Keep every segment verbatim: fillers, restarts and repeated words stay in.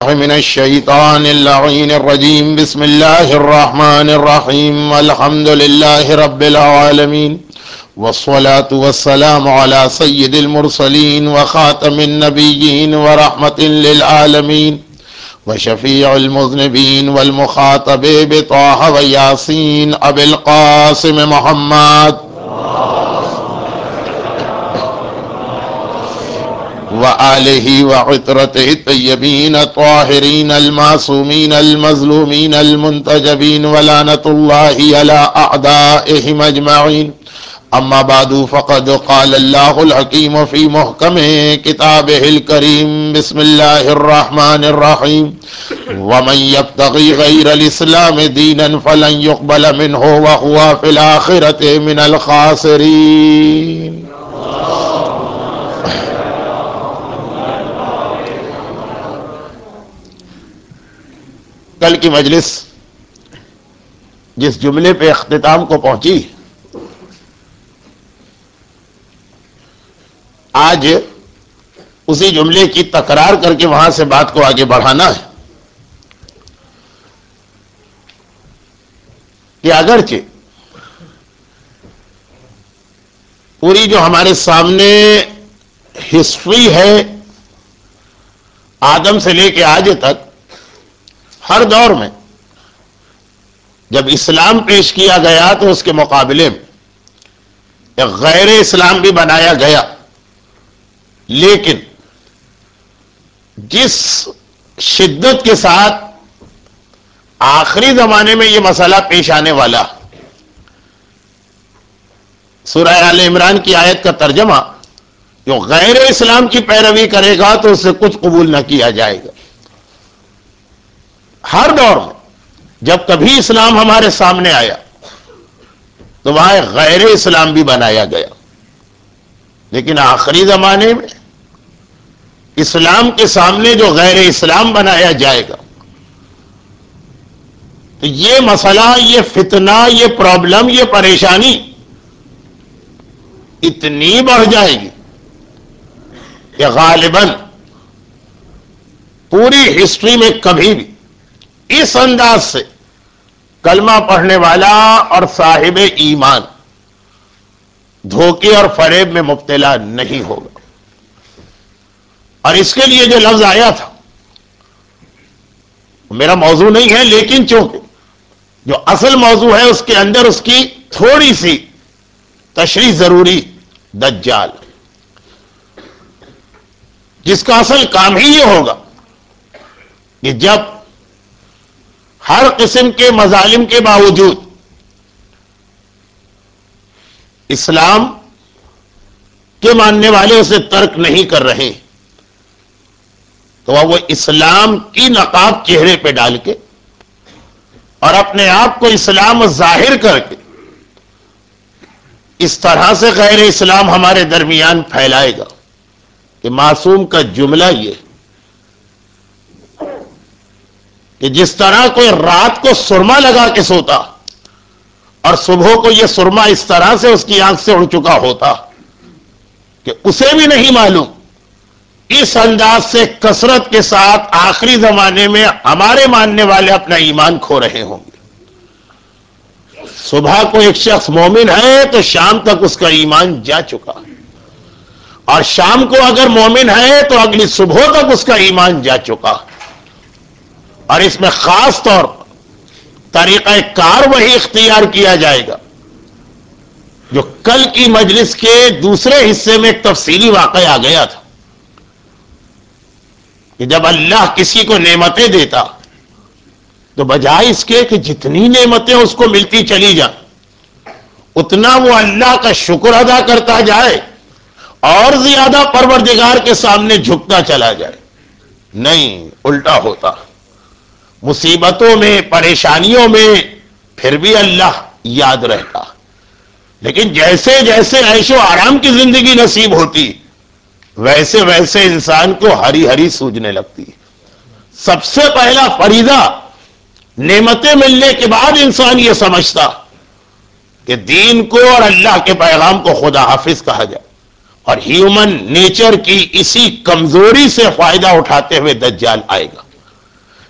من الشيطان اللعين الرجيم بسم الله الرحمن الرحيم الحمد لله رب العالمين والصلاة والسلام على سيد المرسلين وخاتم النبيين ورحمة للعالمين وشفيع المذنبين والمخاطب بطه وياسين أبي القاسم محمد وآلہ وعطرتہ الطیبین الطاہرین المعصومین المظلومین المنتجبین ولعنۃ اللہ علی اعدائہم اجمعین اما بعد فقد قال اللہ الحکیم فی محکم کتابہ الکریم بسم اللہ الرحمن الرحیم ومن یبتغی غیر الاسلام دینا فلن يقبل منہ وهو فی الآخرۃ من الخاسرین۔ کل کی مجلس جس جملے پہ اختتام کو پہنچی، آج اسی جملے کی تکرار کر کے وہاں سے بات کو آگے بڑھانا ہے کہ اگرچہ پوری جو ہمارے سامنے ہسٹری ہے آدم سے لے کے آج تک، ہر دور میں جب اسلام پیش کیا گیا تو اس کے مقابلے میں ایک غیر اسلام بھی بنایا گیا، لیکن جس شدت کے ساتھ آخری زمانے میں یہ مسئلہ پیش آنے والا، سورہ آل عمران کی آیت کا ترجمہ، جو غیر اسلام کی پیروی کرے گا تو اس سے کچھ قبول نہ کیا جائے گا۔ ہر دور میں جب کبھی اسلام ہمارے سامنے آیا تو وہاں غیر اسلام بھی بنایا گیا، لیکن آخری زمانے میں اسلام کے سامنے جو غیر اسلام بنایا جائے گا تو یہ مسئلہ، یہ فتنہ، یہ پرابلم، یہ پریشانی اتنی بڑھ جائے گی کہ غالباً پوری ہسٹری میں کبھی بھی اس انداز سے کلمہ پڑھنے والا اور صاحب ایمان دھوکے اور فریب میں مبتلا نہیں ہوگا۔ اور اس کے لیے جو لفظ آیا تھا میرا موضوع نہیں ہے، لیکن چونکہ جو اصل موضوع ہے اس کے اندر اس کی تھوڑی سی تشریح ضروری، دجال، جس کا اصل کام ہی یہ ہوگا کہ جب ہر قسم کے مظالم کے باوجود اسلام کے ماننے والے اسے ترک نہیں کر رہے تو وہ اسلام کی نقاب چہرے پہ ڈال کے اور اپنے آپ کو اسلام ظاہر کر کے اس طرح سے غیر اسلام ہمارے درمیان پھیلائے گا کہ معصوم کا جملہ یہ کہ جس طرح کوئی رات کو سرما لگا کے سوتا اور صبح کو یہ سرما اس طرح سے اس کی آنکھ سے اڑ چکا ہوتا کہ اسے بھی نہیں معلوم، اس انداز سے کثرت کے ساتھ آخری زمانے میں ہمارے ماننے والے اپنا ایمان کھو رہے ہوں گے۔ صبح کو ایک شخص مومن ہے تو شام تک اس کا ایمان جا چکا، اور شام کو اگر مومن ہے تو اگلی صبح تک اس کا ایمان جا چکا۔ اور اس میں خاص طور پر طریقہ کار وہی اختیار کیا جائے گا جو کل کی مجلس کے دوسرے حصے میں ایک تفصیلی واقعہ آ گیا تھا کہ جب اللہ کسی کو نعمتیں دیتا تو بجائے اس کے کہ جتنی نعمتیں اس کو ملتی چلی جائیں اتنا وہ اللہ کا شکر ادا کرتا جائے اور زیادہ پروردگار کے سامنے جھکتا چلا جائے، نہیں، الٹا ہوتا۔ مصیبتوں میں، پریشانیوں میں پھر بھی اللہ یاد رہتا، لیکن جیسے جیسے عیش و آرام کی زندگی نصیب ہوتی ویسے ویسے انسان کو ہری ہری سوجنے لگتی۔ سب سے پہلا فریضہ نعمتیں ملنے کے بعد انسان یہ سمجھتا کہ دین کو اور اللہ کے پیغام کو خدا حافظ کہا جائے، اور ہیومن نیچر کی اسی کمزوری سے فائدہ اٹھاتے ہوئے دجال آئے گا۔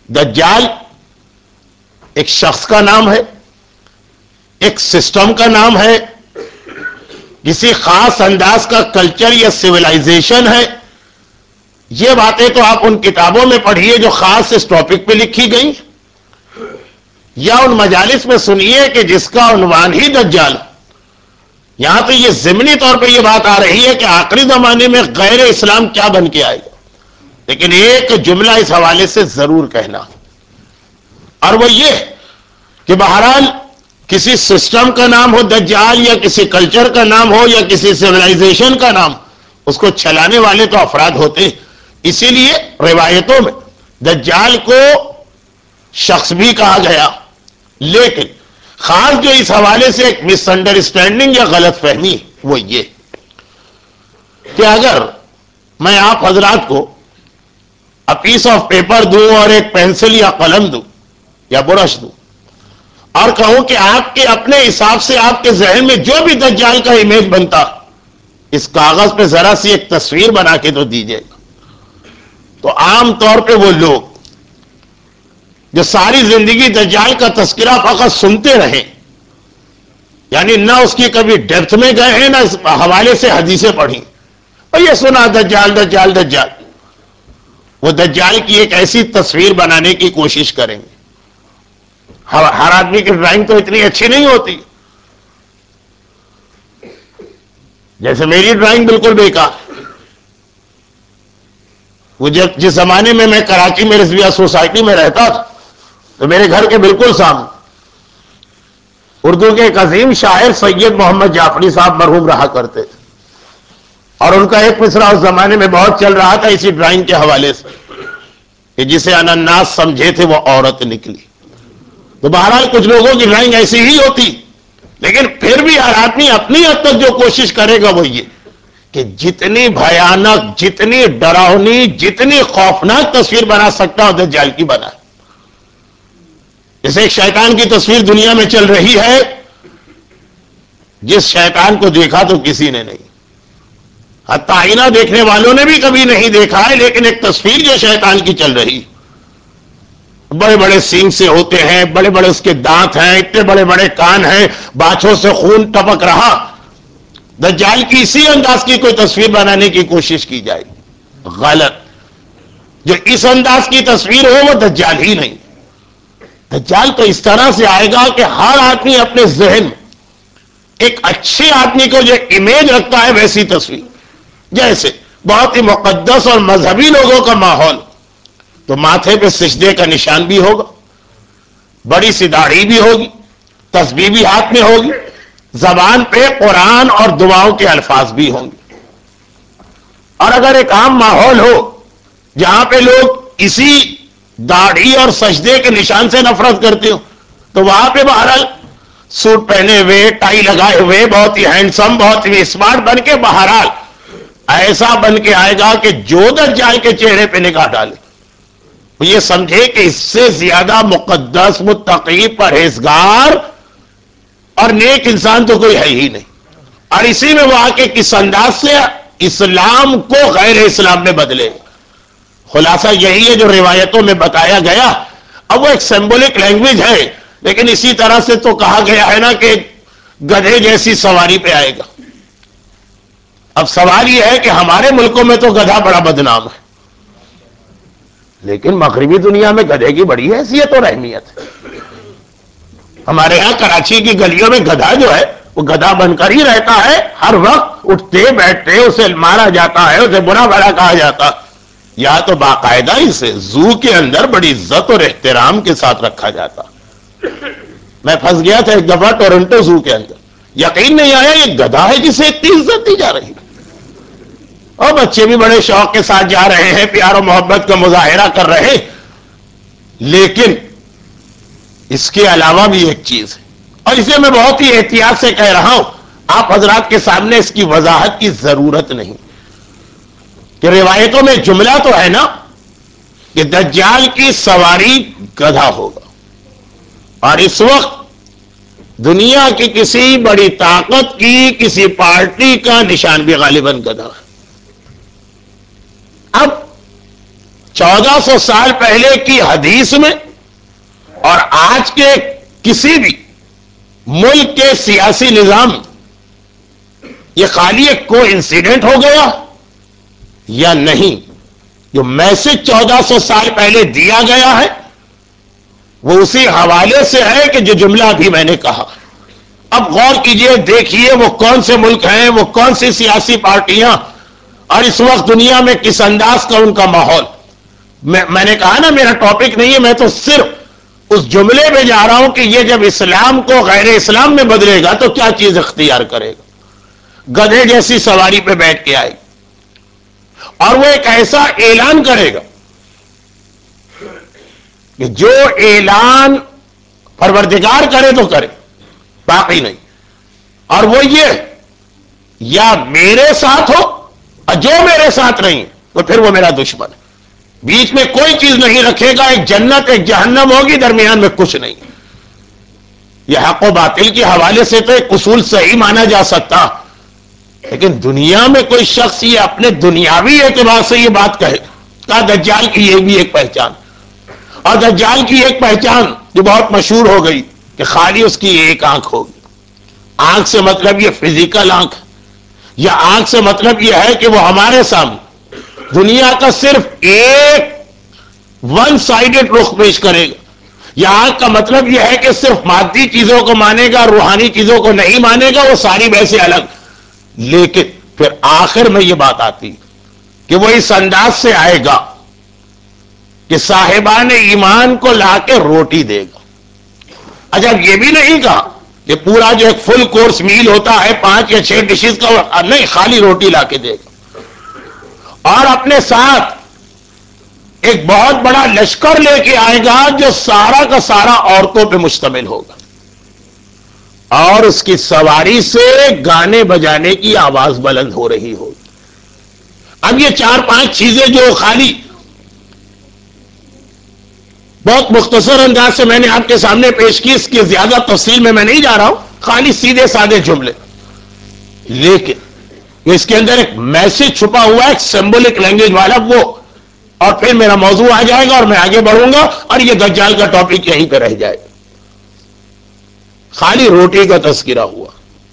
دجال ایک شخص کا نام ہے، ایک سسٹم کا نام ہے، کسی خاص انداز کا کلچر یا سویلائزیشن ہے. یہ باتیں تو آپ ان کتابوں میں پڑھیے جو خاص اس ٹاپک پہ لکھی گئی، یا ان مجالس میں سنیے کہ جس کا عنوان ہی دجال. یہاں تو یہ ضمنی طور پہ یہ بات آ رہی ہے کہ آخری زمانے میں غیر اسلام کیا بن کے آئے گا، لیکن ایک جملہ اس حوالے سے ضرور کہنا، اور وہ یہ کہ بہرحال کسی سسٹم کا نام ہو دجال، یا کسی کلچر کا نام ہو، یا کسی سیولائزیشن کا نام، اس کو چلانے والے تو افراد ہوتے ہیں. اسی لیے روایتوں میں دجال کو شخص بھی کہا گیا. لیکن خاص جو اس حوالے سے ایک مس انڈرسٹینڈنگ یا غلط فہمی وہ یہ کہ اگر میں آپ حضرات کو پیس آف پیپر دوں اور ایک پینسل یا قلم دوں یا برش دوں اور کہوں کہ آپ کے اپنے حساب سے آپ کے ذہن میں جو بھی دجال کا امیج بنتا اس کاغذ پہ ذرا سی ایک تصویر بنا کے تو دیجیے گا، تو عام طور پہ وہ لوگ جو ساری زندگی دجال کا تذکرہ فقط سنتے رہے، یعنی نہ اس کی کبھی ڈیپتھ میں گئے ہیں، نہ اس حوالے سے حدیثیں پڑھی، اور یہ سنا دجال دجال دجال، وہ دجال کی ایک ایسی تصویر بنانے کی کوشش کریں گے. ہر آدمی کی ڈرائنگ تو اتنی اچھی نہیں ہوتی، جیسے میری ڈرائنگ بالکل بیکار. وہ جب جس زمانے میں میں کراچی میں رضویہ سوسائٹی میں رہتا تھا تو میرے گھر کے بالکل سامنے اردو کے ایک عظیم شاعر سید محمد جعفری صاحب مرحوم رہا کرتے تھے، اور ان کا ایک مصرع اس زمانے میں بہت چل رہا تھا اسی ڈرائنگ کے حوالے سے کہ جسے انناس سمجھے تھے وہ عورت نکلی. تو بہرحال کچھ لوگوں کی ڈرائنگ ایسی ہی ہوتی، لیکن پھر بھی ہر آدمی اپنی حد تک جو کوشش کرے گا وہ یہ کہ جتنی بھیانک، جتنی ڈراؤنی، جتنی خوفناک تصویر بنا سکتا ہو دجال کی بنائے. جیسے ایک شیطان کی تصویر دنیا میں چل رہی ہے، جس شیطان کو دیکھا تو کسی نے نہیں، حتی آئینہ دیکھنے والوں نے بھی کبھی نہیں دیکھا ہے، لیکن ایک تصویر جو شیطان کی چل رہی، بڑے بڑے سینگ سے ہوتے ہیں، بڑے بڑے اس کے دانت ہیں، اتنے بڑے بڑے کان ہیں، باچھوں سے خون ٹپک رہا. دجال کی اسی انداز کی کوئی تصویر بنانے کی کوشش کی جائے، غلط. جو اس انداز کی تصویر ہو وہ دجال ہی نہیں. دجال تو اس طرح سے آئے گا کہ ہر آدمی اپنے ذہن میں ایک اچھے آدمی کو جو امیج رکھتا ہے ویسی تصویر، جیسے بہت ہی مقدس اور مذہبی لوگوں کا ماحول تو ماتھے پہ سجدے کا نشان بھی ہوگا، بڑی سی داڑھی بھی ہوگی، تسبیح بھی ہاتھ میں ہوگی، زبان پہ قرآن اور دعاؤں کے الفاظ بھی ہوں گے. اور اگر ایک عام ماحول ہو جہاں پہ لوگ اسی داڑھی اور سجدے کے نشان سے نفرت کرتے ہو تو وہاں پہ بہرحال سوٹ پہنے ہوئے، ٹائی لگائے ہوئے، بہت ہی ہینڈسم، بہت ہی اسمارٹ بن کے بہرحال ایسا بن کے آئے گا کہ جو دجال کے چہرے پہ نگاہ ڈالے وہ یہ سمجھے کہ اس سے زیادہ مقدس، متقی، پرہیزگار اور نیک انسان تو کوئی ہے ہی نہیں. اور اسی میں وہ آ کے کس انداز سے اسلام کو غیر اسلام میں بدلے. خلاصہ یہی ہے جو روایتوں میں بتایا گیا. اب وہ ایک سمبولک لینگویج ہے، لیکن اسی طرح سے تو کہا گیا ہے نا کہ گدھے جیسی سواری پہ آئے گا. اب سوال یہ ہے کہ ہمارے ملکوں میں تو گدھا بڑا بدنام ہے، لیکن مغربی دنیا میں گدھے کی بڑی حیثیت اور اہمیت ہے. ہمارے ہاں کراچی کی گلیوں میں گدھا جو ہے وہ گدھا بن کر ہی رہتا ہے، ہر وقت اٹھتے بیٹھتے اسے مارا جاتا ہے، اسے برا بھلا کہا جاتا. یا تو باقاعدہ اسے زو کے اندر بڑی عزت اور احترام کے ساتھ رکھا جاتا. میں پھنس گیا تھا ایک دفعہ ٹورنٹو زو کے اندر، یقین نہیں آیا یہ گدھا ہے جسے اتنی عزت دی جا رہی، اور بچے بھی بڑے شوق کے ساتھ جا رہے ہیں، پیار و محبت کا مظاہرہ کر رہے. لیکن اس کے علاوہ بھی ایک چیز ہے، اور اسے میں بہت ہی احتیاط سے کہہ رہا ہوں، آپ حضرات کے سامنے اس کی وضاحت کی ضرورت نہیں کہ روایتوں میں جملہ تو ہے نا کہ دجال کی سواری گدھا ہوگا، اور اس وقت دنیا کی کسی بڑی طاقت کی کسی پارٹی کا نشان بھی غالباً گدھا ہے. اب چودہ سو سال پہلے کی حدیث میں اور آج کے کسی بھی ملک کے سیاسی نظام یہ خالی ایک کو انسیڈنٹ ہو گیا یا نہیں؟ جو میسج چودہ سو سال پہلے دیا گیا ہے وہ اسی حوالے سے ہے کہ جو جملہ ابھی میں نے کہا. اب غور کیجئے، دیکھیے وہ کون سے ملک ہیں، وہ کون سی سیاسی پارٹیاں، اور اس وقت دنیا میں کس انداز کا ان کا ماحول. میں میں نے کہا نا میرا ٹاپک نہیں ہے، میں تو صرف اس جملے میں جا رہا ہوں کہ یہ جب اسلام کو غیر اسلام میں بدلے گا تو کیا چیز اختیار کرے گا. گدھے جیسی سواری پہ بیٹھ کے آئے گا اور وہ ایک ایسا اعلان کرے گا کہ جو اعلان پروردگار کرے تو کرے، باقی نہیں. اور وہ یہ یا میرے ساتھ ہو اور جو میرے ساتھ نہیں تو پھر وہ میرا دشمن ہے. بیچ میں کوئی چیز نہیں رکھے گا، ایک جنت ایک جہنم ہوگی، درمیان میں کچھ نہیں. یہ حق و باطل کے حوالے سے تو ایک اصول صحیح مانا جا سکتا، لیکن دنیا میں کوئی شخص یہ اپنے دنیاوی اعتبار سے یہ بات کہے کہ دجال کی یہ بھی ایک پہچان. اور دجال کی ایک پہچان جو بہت مشہور ہو گئی کہ خالی اس کی ایک آنکھ ہوگی. آنکھ سے مطلب یہ فزیکل آنکھ، یا آنکھ سے مطلب یہ ہے کہ وہ ہمارے سامنے دنیا کا صرف ایک ون سائیڈڈ رخ پیش کرے گا. یا آنکھ کا مطلب یہ ہے کہ صرف مادی چیزوں کو مانے گا، روحانی چیزوں کو نہیں مانے گا، وہ ساری ویسے الگ. لیکن پھر آخر میں یہ بات آتی کہ وہ اس انداز سے آئے گا کہ صاحبان ایمان کو لا کے روٹی دے گا. اچھا یہ بھی نہیں کہا کہ پورا جو ایک فل کورس میل ہوتا ہے پانچ یا چھ ڈشز کا، نہیں، خالی روٹی لا کے دے گا. اور اپنے ساتھ ایک بہت بڑا لشکر لے کے آئے گا جو سارا کا سارا عورتوں پہ مشتمل ہوگا، اور اس کی سواری سے گانے بجانے کی آواز بلند ہو رہی ہوگی. اب یہ چار پانچ چیزیں جو خالی بہت مختصر انداز سے میں نے آپ کے سامنے پیش کی، اس کی زیادہ تفصیل میں میں نہیں جا رہا ہوں، خالی سیدھے سادے جملے، لیکن اس کے اندر ایک میسج چھپا ہوا ہے، ایک سمبولک لینگویج والا. وہ اور پھر میرا موضوع آ جائے گا اور میں آگے بڑھوں گا اور یہ دجال کا ٹاپک یہیں پہ رہ جائے گا. خالی روٹی کا تذکرہ ہوا.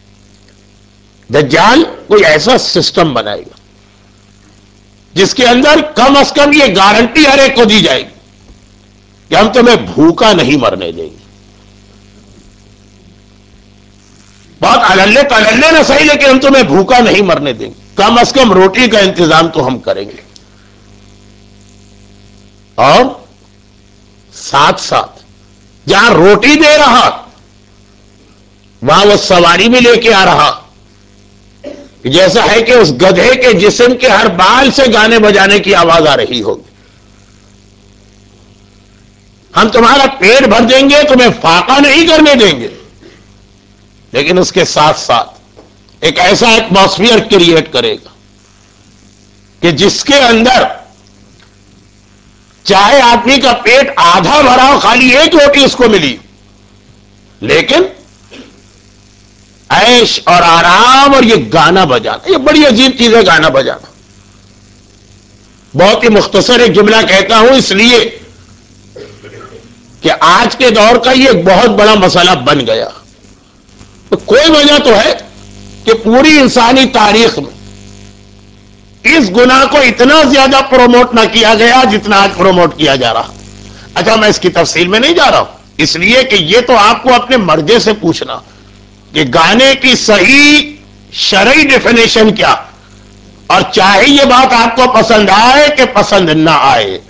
دجال کوئی ایسا سسٹم بنائے گا جس کے اندر کم از کم یہ گارنٹی ہر ایک کو دی جائے گی کہ ہم تمہیں بھوکا نہیں مرنے دیں گے. بہت اللے تللے نہ صحیح، لیکن ہم تمہیں بھوکا نہیں مرنے دیں گے، کم از کم روٹی کا انتظام تو ہم کریں گے. اور ساتھ ساتھ جہاں روٹی دے رہا وہاں وہ سواری بھی لے کے آ رہا، جیسا ہے کہ اس گدھے کے جسم کے ہر بال سے گانے بجانے کی آواز آ رہی ہوگی. ہم تمہارا پیٹ بھر دیں گے، تمہیں فاقہ نہیں کرنے دیں گے، لیکن اس کے ساتھ ساتھ ایک ایسا ایٹماسفیئر کریٹ کرے گا کہ جس کے اندر چاہے آدمی کا پیٹ آدھا بھرا ہو، خالی ایک روٹی اس کو ملی، لیکن عیش اور آرام اور یہ گانا بجانا، یہ بڑی عجیب چیز ہے گانا بجانا. بہت ہی مختصر ایک جملہ کہتا ہوں اس لیے کہ آج کے دور کا یہ ایک بہت بڑا مسئلہ بن گیا. تو کوئی وجہ تو ہے کہ پوری انسانی تاریخ میں اس گناہ کو اتنا زیادہ پروموٹ نہ کیا گیا جتنا آج پروموٹ کیا جا رہا. اچھا میں اس کی تفصیل میں نہیں جا رہا ہوں، اس لیے کہ یہ تو آپ کو اپنے مرجع سے پوچھنا کہ گانے کی صحیح شرعی ڈیفینیشن کیا، اور چاہے یہ بات آپ کو پسند آئے کہ پسند نہ آئے،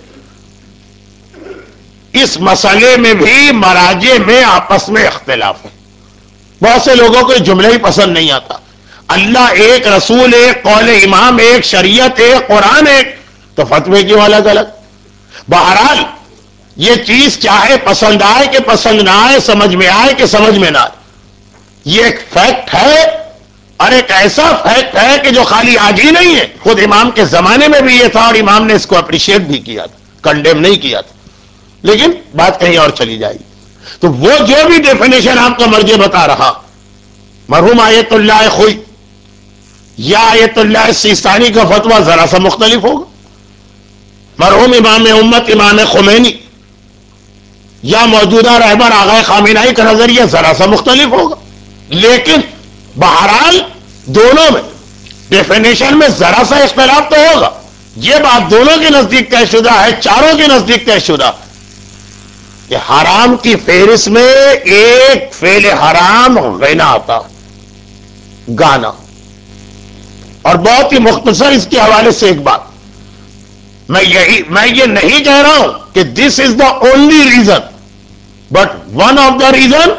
اس مسئلے میں بھی مراجع میں آپس میں اختلاف ہے. بہت سے لوگوں کو جملہ ہی پسند نہیں آتا. اللہ ایک، رسول ایک، قول امام ایک، شریعت ایک، قرآن ایک، تو فتوے کیوں الگ الگ؟ بہرحال یہ چیز چاہے پسند آئے کہ پسند نہ آئے، سمجھ میں آئے کہ سمجھ میں نہ آئے، یہ ایک فیکٹ ہے. اور ایک ایسا فیکٹ ہے کہ جو خالی آج ہی نہیں ہے، خود امام کے زمانے میں بھی یہ تھا اور امام نے اس کو اپریشیٹ بھی کیا تھا، کنڈیم نہیں کیا تھا. لیکن بات کہیں اور چلی جائے گی. تو وہ جو بھی ڈیفینیشن آپ کا مرجع بتا رہا، مرحوم آیت اللہ خوئی یا آیت اللہ سیستانی کا فتویٰ ذرا سا مختلف ہوگا. مرحوم امام امت امام خمینی یا موجودہ رہبر آغا خامنہئی کا نظریہ ذرا سا مختلف ہوگا، لیکن بہرحال دونوں میں ڈیفینیشن میں ذرا سا اختلاف تو ہوگا۔ یہ بات دونوں کے نزدیک طے شدہ ہے، چاروں کے نزدیک طے شدہ کہ حرام کی فہرست میں ایک فعل حرام غنا آتا، گانا۔ اور بہت ہی مختصر اس کے حوالے سے ایک بات، میں یہی میں یہ نہیں کہہ رہا ہوں کہ this is the only reason, but one of the reason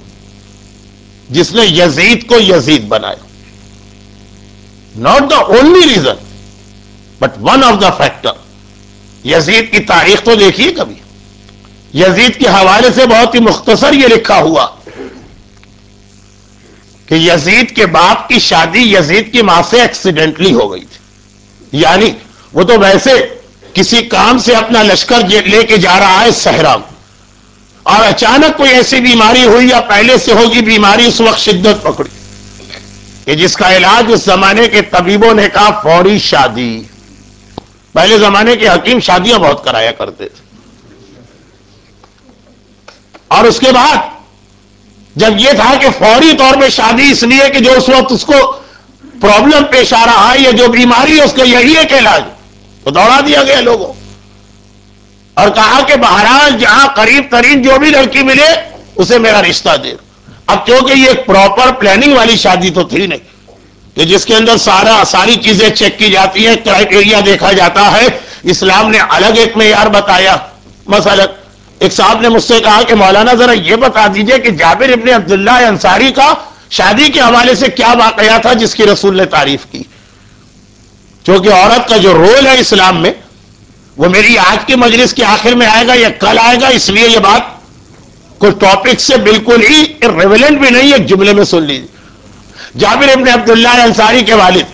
جس نے یزید کو یزید بنایا، not the only reason but one of the factor. Yazid کی تاریخ تو دیکھیے کبھی، یزید کے حوالے سے بہت ہی مختصر یہ لکھا ہوا کہ یزید کے باپ کی شادی یزید کی ماں سے ایکسیڈنٹلی ہو گئی تھی، یعنی وہ تو ویسے کسی کام سے اپنا لشکر لے کے جا رہا ہے صحرا میں، اور اچانک کوئی ایسی بیماری ہوئی یا پہلے سے ہوگی بیماری، اس وقت شدت پکڑی کہ جس کا علاج اس زمانے کے طبیبوں نے کہا فوری شادی۔ پہلے زمانے کے حکیم شادیاں بہت کرایا کرتے تھے، اور اس کے بعد جب یہ تھا کہ فوری طور پہ شادی، اس لیے کہ جو اس وقت اس کو پرابلم پیش آ رہا ہے یا جو بیماری ہے اس کا یہی ایک علاج، تو دوڑا دیا گیا لوگوں، اور کہا کہ بہرحال جہاں قریب ترین جو بھی لڑکی ملے اسے میرا رشتہ دے۔ اب کیونکہ یہ ایک پراپر پلاننگ والی شادی تو تھی نہیں کہ جس کے اندر سارا ساری چیزیں چیک کی جاتی ہیں، کرائٹیریا دیکھا جاتا ہے، اسلام نے الگ ایک معیار بتایا۔ مثلا ایک صاحب نے مجھ سے کہا کہ مولانا ذرا یہ بتا دیجئے کہ جابر ابن عبداللہ انصاری کا شادی کے حوالے سے کیا واقعہ تھا جس کی رسول نے تعریف کی؟ چونکہ عورت کا جو رول ہے اسلام میں وہ میری آج کی مجلس کے آخر میں آئے گا یا کل آئے گا، اس لیے یہ بات کوئی ٹاپک سے بالکل ہی ریلیونٹ بھی نہیں، ایک جملے میں سن لیجیے۔ جابر ابن عبداللہ انصاری کے والد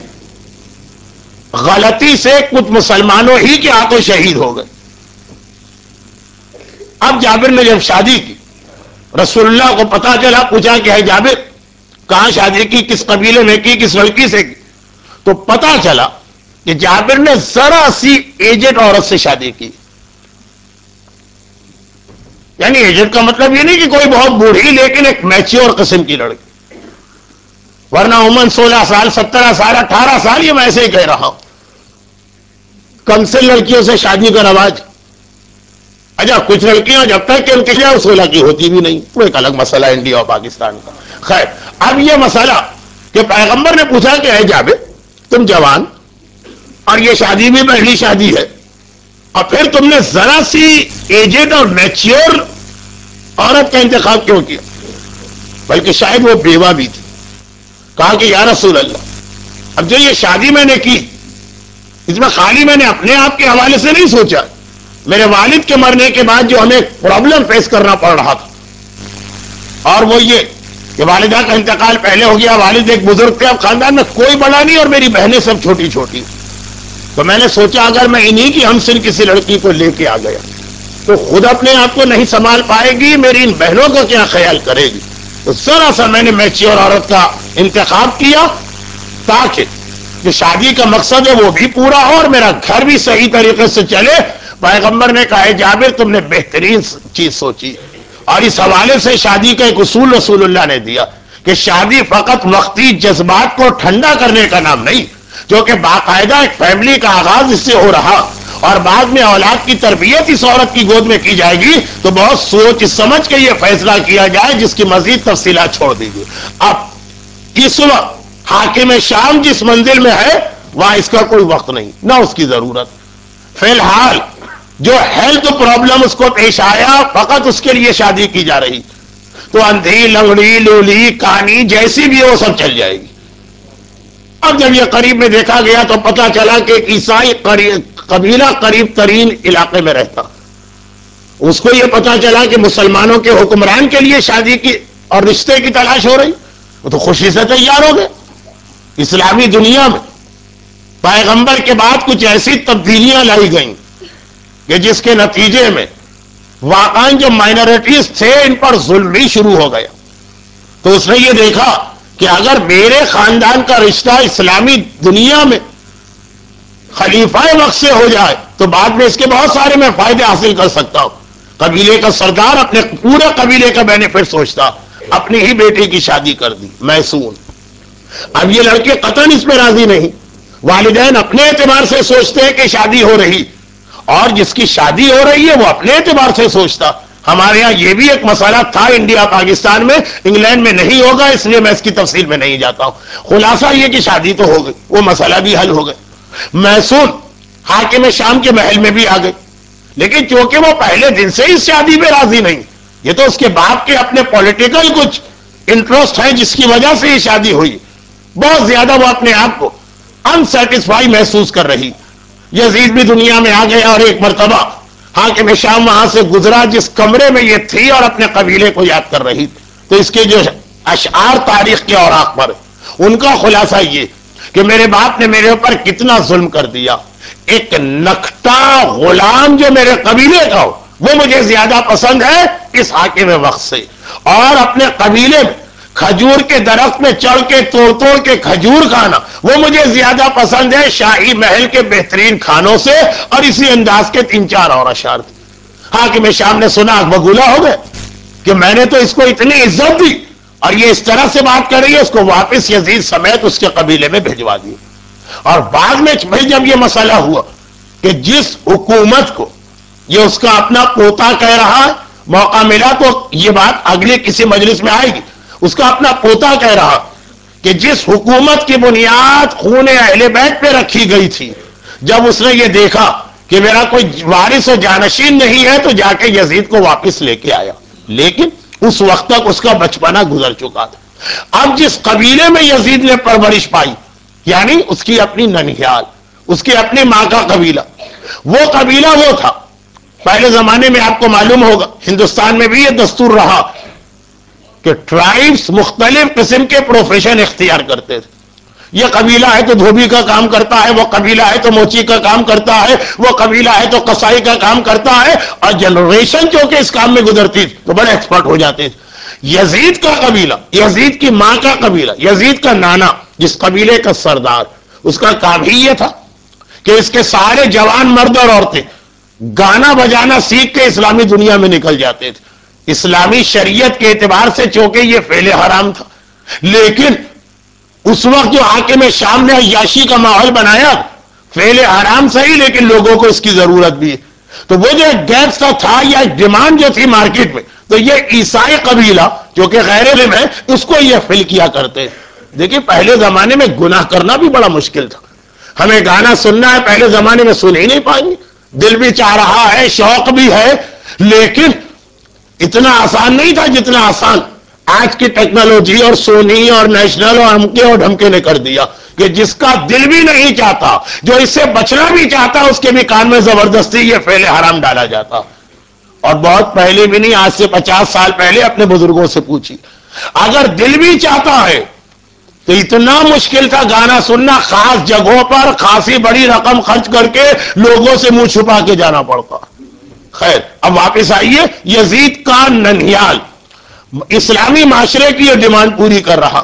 غلطی سے کچھ مسلمانوں ہی کے ہاتھوں شہید ہو گئے۔ اب جابر نے جب شادی کی، رسول اللہ کو پتا چلا، پوچھا کہ ہے جابر کہاں شادی کی، کس قبیلے میں کی، کس لڑکی سے کی؟ تو پتا چلا کہ جابر نے ذرا سی ایجڈ عورت سے شادی کی۔ یعنی ایجڈ کا مطلب یہ نہیں کہ کوئی بہت بوڑھی، لیکن ایک میچیور قسم کی لڑکی، ورنہ عموماً سولہ سال سترہ سال اٹھارہ سال، یہ میں ایسے ہی کہہ رہا ہوں، کم سے لڑکیوں سے شادی کا رواج۔ اچھا کچھ لڑکیاں جب تک کہ ان کے لیے سولہ کی ہوتی بھی نہیں، وہ ایک الگ مسئلہ ہے انڈیا اور پاکستان کا۔ خیر، اب یہ مسئلہ کہ پیغمبر نے پوچھا کہ اے جابر تم جوان اور یہ شادی بھی پہلی شادی ہے، اور پھر تم نے ذرا سی ایجڈ اور میچیور عورت کا انتخاب کیوں کیا؟ بلکہ شاید وہ بیوہ بھی تھی۔ کہا کہ یا رسول اللہ، اب جو یہ شادی میں نے کی اس میں خالی میں نے اپنے آپ کے حوالے سے نہیں سوچا، میرے والد کے مرنے کے بعد جو ہمیں پرابلم فیس کرنا پڑ رہا تھا، اور وہ یہ کہ والدہ کا انتقال پہلے ہو گیا، والد ایک بزرگ تھے، اب خاندان میں کوئی بڑا نہیں اور میری بہنیں سب چھوٹی چھوٹی، تو میں نے سوچا اگر میں انہی کی ہم سن کسی لڑکی کو لے کے آ گیا تو خود اپنے آپ کو نہیں سنبھال پائے گی، میری ان بہنوں کا کیا خیال کرے گی؟ تو ذرا سا میں نے میچیور عورت کا انتخاب کیا تاکہ جو شادی کا مقصد ہے وہ بھی پورا ہو اور میرا گھر بھی صحیح طریقے سے چلے۔ پیغمبر نے کہا جابر تم نے بہترین چیز سوچی، اور اس حوالے سے شادی کا ایک اصول رسول اللہ نے دیا کہ شادی فقط وقتی جذبات کو ٹھنڈا کرنے کا نام نہیں، جو کہ باقاعدہ ایک فیملی کا آغاز اس سے ہو رہا، اور بعد میں اولاد کی تربیت اس عورت کی گود میں کی جائے گی تو بہت سوچ سمجھ کے یہ فیصلہ کیا جائے جس کی مزید تفصیلات چھوڑ دیجیے۔ اب اس وقت حاکم شام جس منزل میں ہے وہاں اس کا کوئی وقت نہیں، نہ اس کی ضرورت، فی الحال جو ہیلتھ پرابلم اس کو پیش آیا فقط اس کے لیے شادی کی جا رہی، تو اندھی لنگڑی لولی کانی جیسی بھی ہو سب چل جائے گی۔ اب جب یہ قریب میں دیکھا گیا تو پتا چلا کہ ایک عیسائی قبیلہ قریب ترین علاقے میں رہتا، اس کو یہ پتا چلا کہ مسلمانوں کے حکمران کے لیے شادی کی اور رشتے کی تلاش ہو رہی، وہ تو خوشی سے تیار ہو گئے۔ اسلامی دنیا میں پیغمبر کے بعد کچھ ایسی تبدیلیاں لائی گئیں کہ جس کے نتیجے میں واقعاً جو مائنورٹیز تھے ان پر ظلم بھی شروع ہو گیا۔ تو اس نے یہ دیکھا کہ اگر میرے خاندان کا رشتہ اسلامی دنیا میں خلیفہ وقت سے ہو جائے تو بعد میں اس کے بہت سارے میں فائدے حاصل کر سکتا ہوں. قبیلے کا سردار اپنے پورے قبیلے کا بینیفٹ سوچتا, اپنی ہی بیٹی کی شادی کر دی میسون. اب یہ لڑکے قطعاً اس پہ راضی نہیں, والدین اپنے اعتبار سے سوچتے ہیں کہ شادی ہو رہی, اور جس کی شادی ہو رہی ہے وہ اپنے اعتبار سے سوچتا. ہمارے ہاں یہ بھی ایک مسئلہ تھا انڈیا پاکستان میں, انگلینڈ میں نہیں ہوگا اس لیے میں اس کی تفصیل میں نہیں جاتا ہوں. خلاصہ یہ کہ شادی تو ہو گئی, وہ مسئلہ بھی حل ہو گئے. میسون حاکم شام کے محل میں بھی آ گئی, لیکن چونکہ وہ پہلے دن سے اس شادی پہ راضی نہیں, یہ تو اس کے باپ کے اپنے پولیٹیکل کچھ انٹرسٹ ہے جس کی وجہ سے یہ شادی ہوئی. بہت زیادہ وہ اپنے آپ کو انسیٹسفائی محسوس کر رہی. یزید بھی دنیا میں آ گیا اور ایک مرتبہ حاکم شام وہاں سے گزرا جس کمرے میں یہ تھی اور اپنے قبیلے کو یاد کر رہی. تو اس کے جو اشعار تاریخ کے اوراق پر, ان کا خلاصہ یہ کہ میرے باپ نے میرے اوپر کتنا ظلم کر دیا. ایک نکھٹا غلام جو میرے قبیلے کا ہو وہ مجھے زیادہ پسند ہے اس حاکم وقت سے, اور اپنے قبیلے میں کھجور کے درخت میں چڑھ کے توڑ توڑ کے کھجور کھانا وہ مجھے زیادہ پسند ہے شاہی محل کے بہترین کھانوں سے. اور اسی انداز کے تین چار اور اشعار تھے. حاکم شام نے سنا, بگولا ہو گئے کہ میں نے تو اس کو اتنی عزت دی اور یہ اس طرح سے بات کر رہی ہے, اس کو واپس یزید سمیت اس کے قبیلے میں بھجوا دیا. اور بعد میں جب یہ مسئلہ ہوا کہ جس حکومت کو یہ اس کا اپنا پوتا کہہ رہا ہے, موقع ملا تو یہ بات اگلے کسی مجلس میں آئے گی, اس کا اپنا پوتا کہہ رہا کہ جس حکومت کی بنیاد خون اہل بیت پہ رکھی گئی تھی, جب اس نے یہ دیکھا کہ میرا کوئی وارث و جانشین نہیں ہے تو جا کے یزید کو واپس لے کے آیا. لیکن اس وقت تک اس کا بچپنا گزر چکا تھا. اب جس قبیلے میں یزید نے پرورش پائی, یعنی اس کی اپنی ننھیال, اس کی اپنی ماں کا قبیلہ, وہ قبیلہ وہ تھا. پہلے زمانے میں آپ کو معلوم ہوگا ہندوستان میں بھی یہ دستور رہا کہ ٹرائبس مختلف قسم کے پروفیشن اختیار کرتے تھے. یہ قبیلہ ہے تو دھوبی کا کام کرتا ہے, وہ قبیلہ ہے تو موچی کا کام کرتا ہے, وہ قبیلہ ہے تو قصائی کا کام کرتا ہے, اور جنریشن جو کہ اس کام میں گزرتی تھی تو بڑے ایکسپرٹ ہو جاتے تھے. یزید کا قبیلہ, یزید کی ماں کا قبیلہ, یزید کا نانا جس قبیلے کا سردار, اس کا کام ہی یہ تھا کہ اس کے سارے جوان مرد اور عورتیں گانا بجانا سیکھ کے اسلامی دنیا میں نکل جاتے تھے. اسلامی شریعت کے اعتبار سے چونکہ یہ فعل حرام تھا, لیکن اس وقت جو حاکم شام نے عیاشی کا ماحول بنایا, فعل حرام صحیح لیکن لوگوں کو اس کی ضرورت بھی ہے, تو وہ جو ایک گیپ تھا تھا یا ڈیمانڈ جو تھی مارکیٹ میں, تو یہ عیسائی قبیلہ جو کہ غیر علم ہے اس کو یہ فل کیا کرتے. دیکھیں پہلے زمانے میں گناہ کرنا بھی بڑا مشکل تھا. ہمیں گانا سننا ہے, پہلے زمانے میں سن ہی نہیں پائیں گے, دل بھی چاہ رہا ہے, شوق بھی ہے, لیکن اتنا آسان نہیں تھا جتنا آسان آج کی ٹیکنالوجی اور سونی اور نیشنل اور ہمکے اور ڈھمکے نے کر دیا کہ جس کا دل بھی نہیں چاہتا, جو اس سے بچنا بھی چاہتا, اس کے بھی کان میں زبردستی یہ فعل حرام ڈالا جاتا. اور بہت پہلے بھی نہیں, آج سے پچاس سال پہلے اپنے بزرگوں سے پوچھی, اگر دل بھی چاہتا ہے تو اتنا مشکل تھا گانا سننا, خاص جگہوں پر خاصی بڑی رقم خرچ کر کے لوگوں سے منہ چھپا کے جانا پڑتا. خیر اب واپس آئیے, یزید کا ننھیال اسلامی معاشرے کی یہ ڈیمانڈ پوری کر رہا.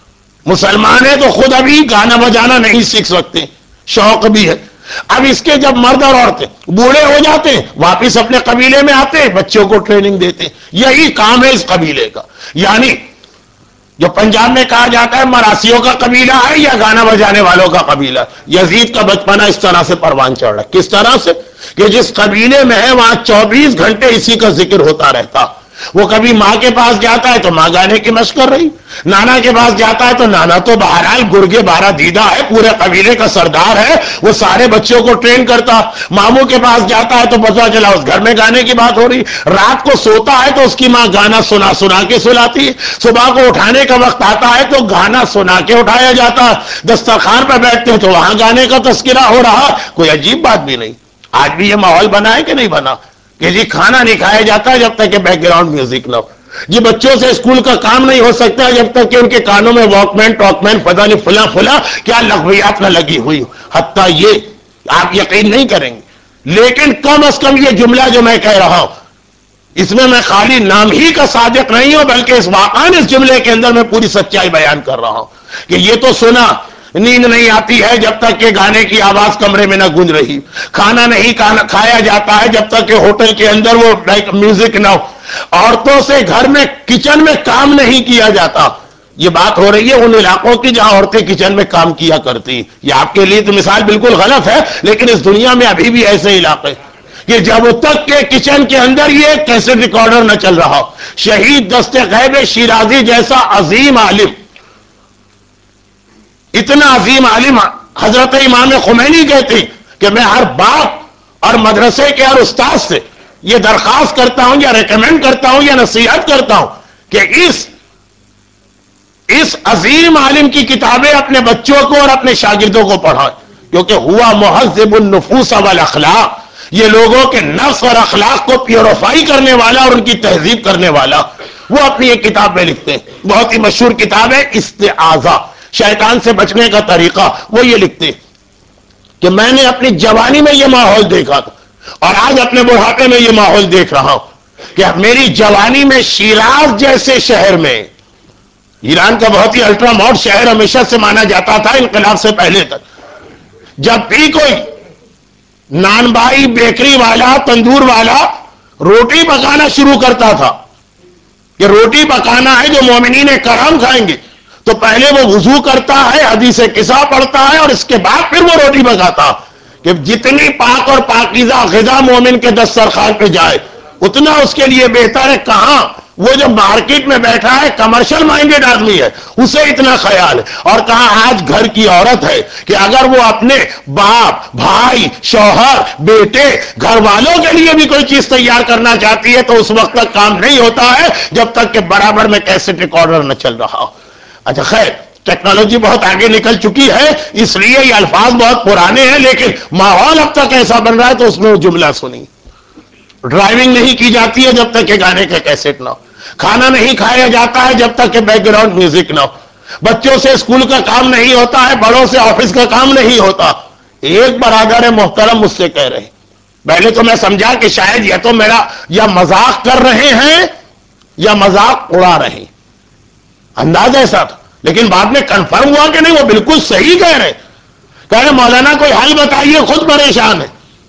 مسلمان ہے تو خود ابھی گانا بجانا نہیں سیکھ سکتے, شوق بھی ہے. اب اس کے جب مرد اور عورتیں بوڑھے ہو جاتے ہیں واپس اپنے قبیلے میں آتے ہیں, بچوں کو ٹریننگ دیتے ہیں. یہی کام ہے اس قبیلے کا. یعنی جو پنجاب میں کہا جاتا ہے مراسیوں کا قبیلہ ہے یا گانا بجانے والوں کا قبیلہ, یزید کا بچپنا اس طرح سے پروان چڑھ رہا ہے. کس طرح سے کہ جس قبیلے میں ہے وہاں چوبیس گھنٹے اسی کا ذکر ہوتا رہتا. وہ کبھی ماں کے پاس جاتا ہے تو ماں گانے کی مشق کر رہی, نانا کے پاس جاتا ہے تو نانا تو بہرحال گرگے بارہ دیدہ ہے, پورے قبیلے کا سردار ہے, وہ سارے بچوں کو ٹرین کرتا. ماموں کے پاس جاتا ہے تو پتا چلا اس گھر میں گانے کی بات ہو رہی. رات کو سوتا ہے تو اس کی ماں گانا سنا سنا کے سلاتی ہے. صبح کو اٹھانے کا وقت آتا ہے تو گانا سنا کے اٹھایا جاتا. دسترخوان پر بیٹھتے ہیں تو وہاں گانے کا تذکرہ ہو رہا. کوئی عجیب بات بھی نہیں. آج بھی یہ ماحول بنا ہے کہ نہیں بنا کہ جی کھانا نہیں کھایا جاتا جب تک کہ بیک گراؤنڈ میوزک نہ ہو. جی بچوں سے اسکول کا کام نہیں ہو سکتا جب تک کہ ان کے کانوں میں واک مین ٹاک مین پتہ نہیں فلاں فلاں کیا لغویات نہ لگی ہوئی. حتیٰ یہ آپ یقین نہیں کریں گے, لیکن کم از کم یہ جملہ جو میں کہہ رہا ہوں اس میں میں خالی نام ہی کا صادق نہیں ہوں, بلکہ اس واقعان اس جملے کے اندر میں پوری سچائی بیان کر رہا ہوں کہ یہ تو سنا نیند نہیں آتی ہے جب تک کہ گانے کی آواز کمرے میں نہ گونج رہی، کھانا نہیں کھایا جاتا ہے جب تک کہ ہوٹل کے اندر وہ میوزک نہ ہو، عورتوں سے گھر میں کچن میں کام نہیں کیا جاتا۔ یہ بات ہو رہی ہے ان علاقوں کی جہاں عورتیں کچن میں کام کیا کرتی۔ یہ آپ کے لیے تو مثال بالکل غلط ہے، لیکن اس دنیا میں ابھی بھی ایسے علاقے کہ جب تک کہ کچن کے اندر یہ کیسٹ ریکارڈر نہ چل رہا ہو۔ شہید دست غیب شیرازی جیسا عظیم عالم، اتنا عظیم عالم حضرت امام خمینی کہتے ہیں کہ میں ہر باپ اور مدرسے کے ہر استاد سے یہ درخواست کرتا ہوں یا ریکمینڈ کرتا ہوں یا نصیحت کرتا ہوں کہ اس اس عظیم عالم کی کتابیں اپنے بچوں کو اور اپنے شاگردوں کو پڑھائیں، کیونکہ ہوا مہذب النفوس والاخلاق، یہ لوگوں کے نفس اور اخلاق کو پیوریفائی کرنے والا اور ان کی تہذیب کرنے والا۔ وہ اپنی ایک کتاب میں لکھتے ہیں، بہت ہی مشہور کتاب ہے استعاذہ، شیطان سے بچنے کا طریقہ۔ وہ یہ لکھتے ہیں کہ میں نے اپنی جوانی میں یہ ماحول دیکھا تھا اور آج اپنے بڑھاپے میں یہ ماحول دیکھ رہا ہوں کہ میری جوانی میں شیراز جیسے شہر میں، ایران کا بہت ہی الٹرا ماڈرن شہر ہمیشہ سے مانا جاتا تھا انقلاب سے پہلے تک، جب بھی کوئی نان بائی بیکری والا تندور والا روٹی پکانا شروع کرتا تھا کہ روٹی پکانا ہے جو مومنین کرام کھائیں گے، تو پہلے وہ وضو کرتا ہے، حدیث قصہ پڑھتا ہے اور اس کے بعد پھر وہ روٹی پکاتا کہ جتنی پاک اور پاکیزہ غذا مومن کے دسترخوان پہ جائے اتنا اس کے لیے بہتر ہے۔ کہاں وہ جو مارکیٹ میں بیٹھا ہے کمرشل مائنڈڈ آدمی ہے، اسے اتنا خیال ہے، اور کہاں آج گھر کی عورت ہے کہ اگر وہ اپنے باپ، بھائی، شوہر، بیٹے، گھر والوں کے لیے بھی کوئی چیز تیار کرنا چاہتی ہے تو اس وقت تک کام نہیں ہوتا ہے جب تک کہ برابر میں کیسٹ ریکارڈر نہ چل رہا ہو۔ اچھا خیر، ٹیکنالوجی بہت آگے نکل چکی ہے اس لیے یہ الفاظ بہت پرانے ہیں، لیکن ماحول اب تک ایسا بن رہا ہے تو اس میں وہ جملہ سنی۔ ڈرائیونگ نہیں کی جاتی ہے جب تک کہ گانے کا کیسٹ نہ ہو، کھانا نہیں کھایا جاتا ہے جب تک کہ بیک گراؤنڈ میوزک نہ ہو، بچوں سے اسکول کا کام نہیں ہوتا ہے، بڑوں سے آفس کا کام نہیں ہوتا۔ ایک برادر محترم مجھ سے کہہ رہے، پہلے تو میں سمجھا کہ شاید یہ تو میرا یا مذاق کر رہے ہیں یا مذاق اڑا رہے ہیں، انداز ایسا تھا، لیکن بعد میں کنفرم ہوا کہ نہیں وہ بالکل صحیح کہہ رہے۔ کہہ رہے مولانا کوئی حل بتائیے، خود پریشان ہے،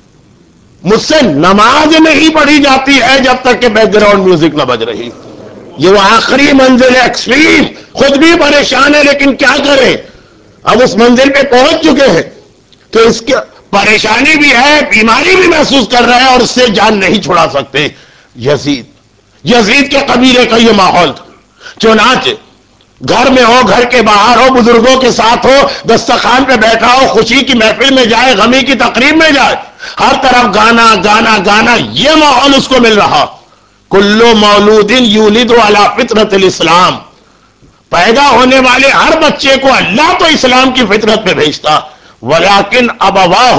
مجھ سے نماز نہیں پڑھی جاتی ہے جب تک کہ بیک گراؤنڈ میوزک نہ بج رہی۔ یہ وہ آخری منزل ہے، ایکسٹریم، خود بھی پریشان ہے لیکن کیا کرے، اب اس منزل پہ پہنچ چکے ہیں تو اس کی پریشانی بھی ہے، بیماری بھی محسوس کر رہے ہیں اور اس سے جان نہیں چھڑا سکتے۔ یزید یزید کے قبیلے کا یہ ماحول تھا، چنانچہ گھر میں ہو، گھر کے باہر ہو، بزرگوں کے ساتھ ہو، دسترخوان پہ بیٹھا ہو، خوشی کی محفل میں جائے، غمی کی تقریب میں جائے، ہر طرف گانا گانا گانا، یہ ماحول اس کو مل رہا۔ کلو مولود یولد علی فطرت الاسلام، پیدا ہونے والے ہر بچے کو اللہ تو اسلام کی فطرت پہ بھیجتا، ولیکن ابواہ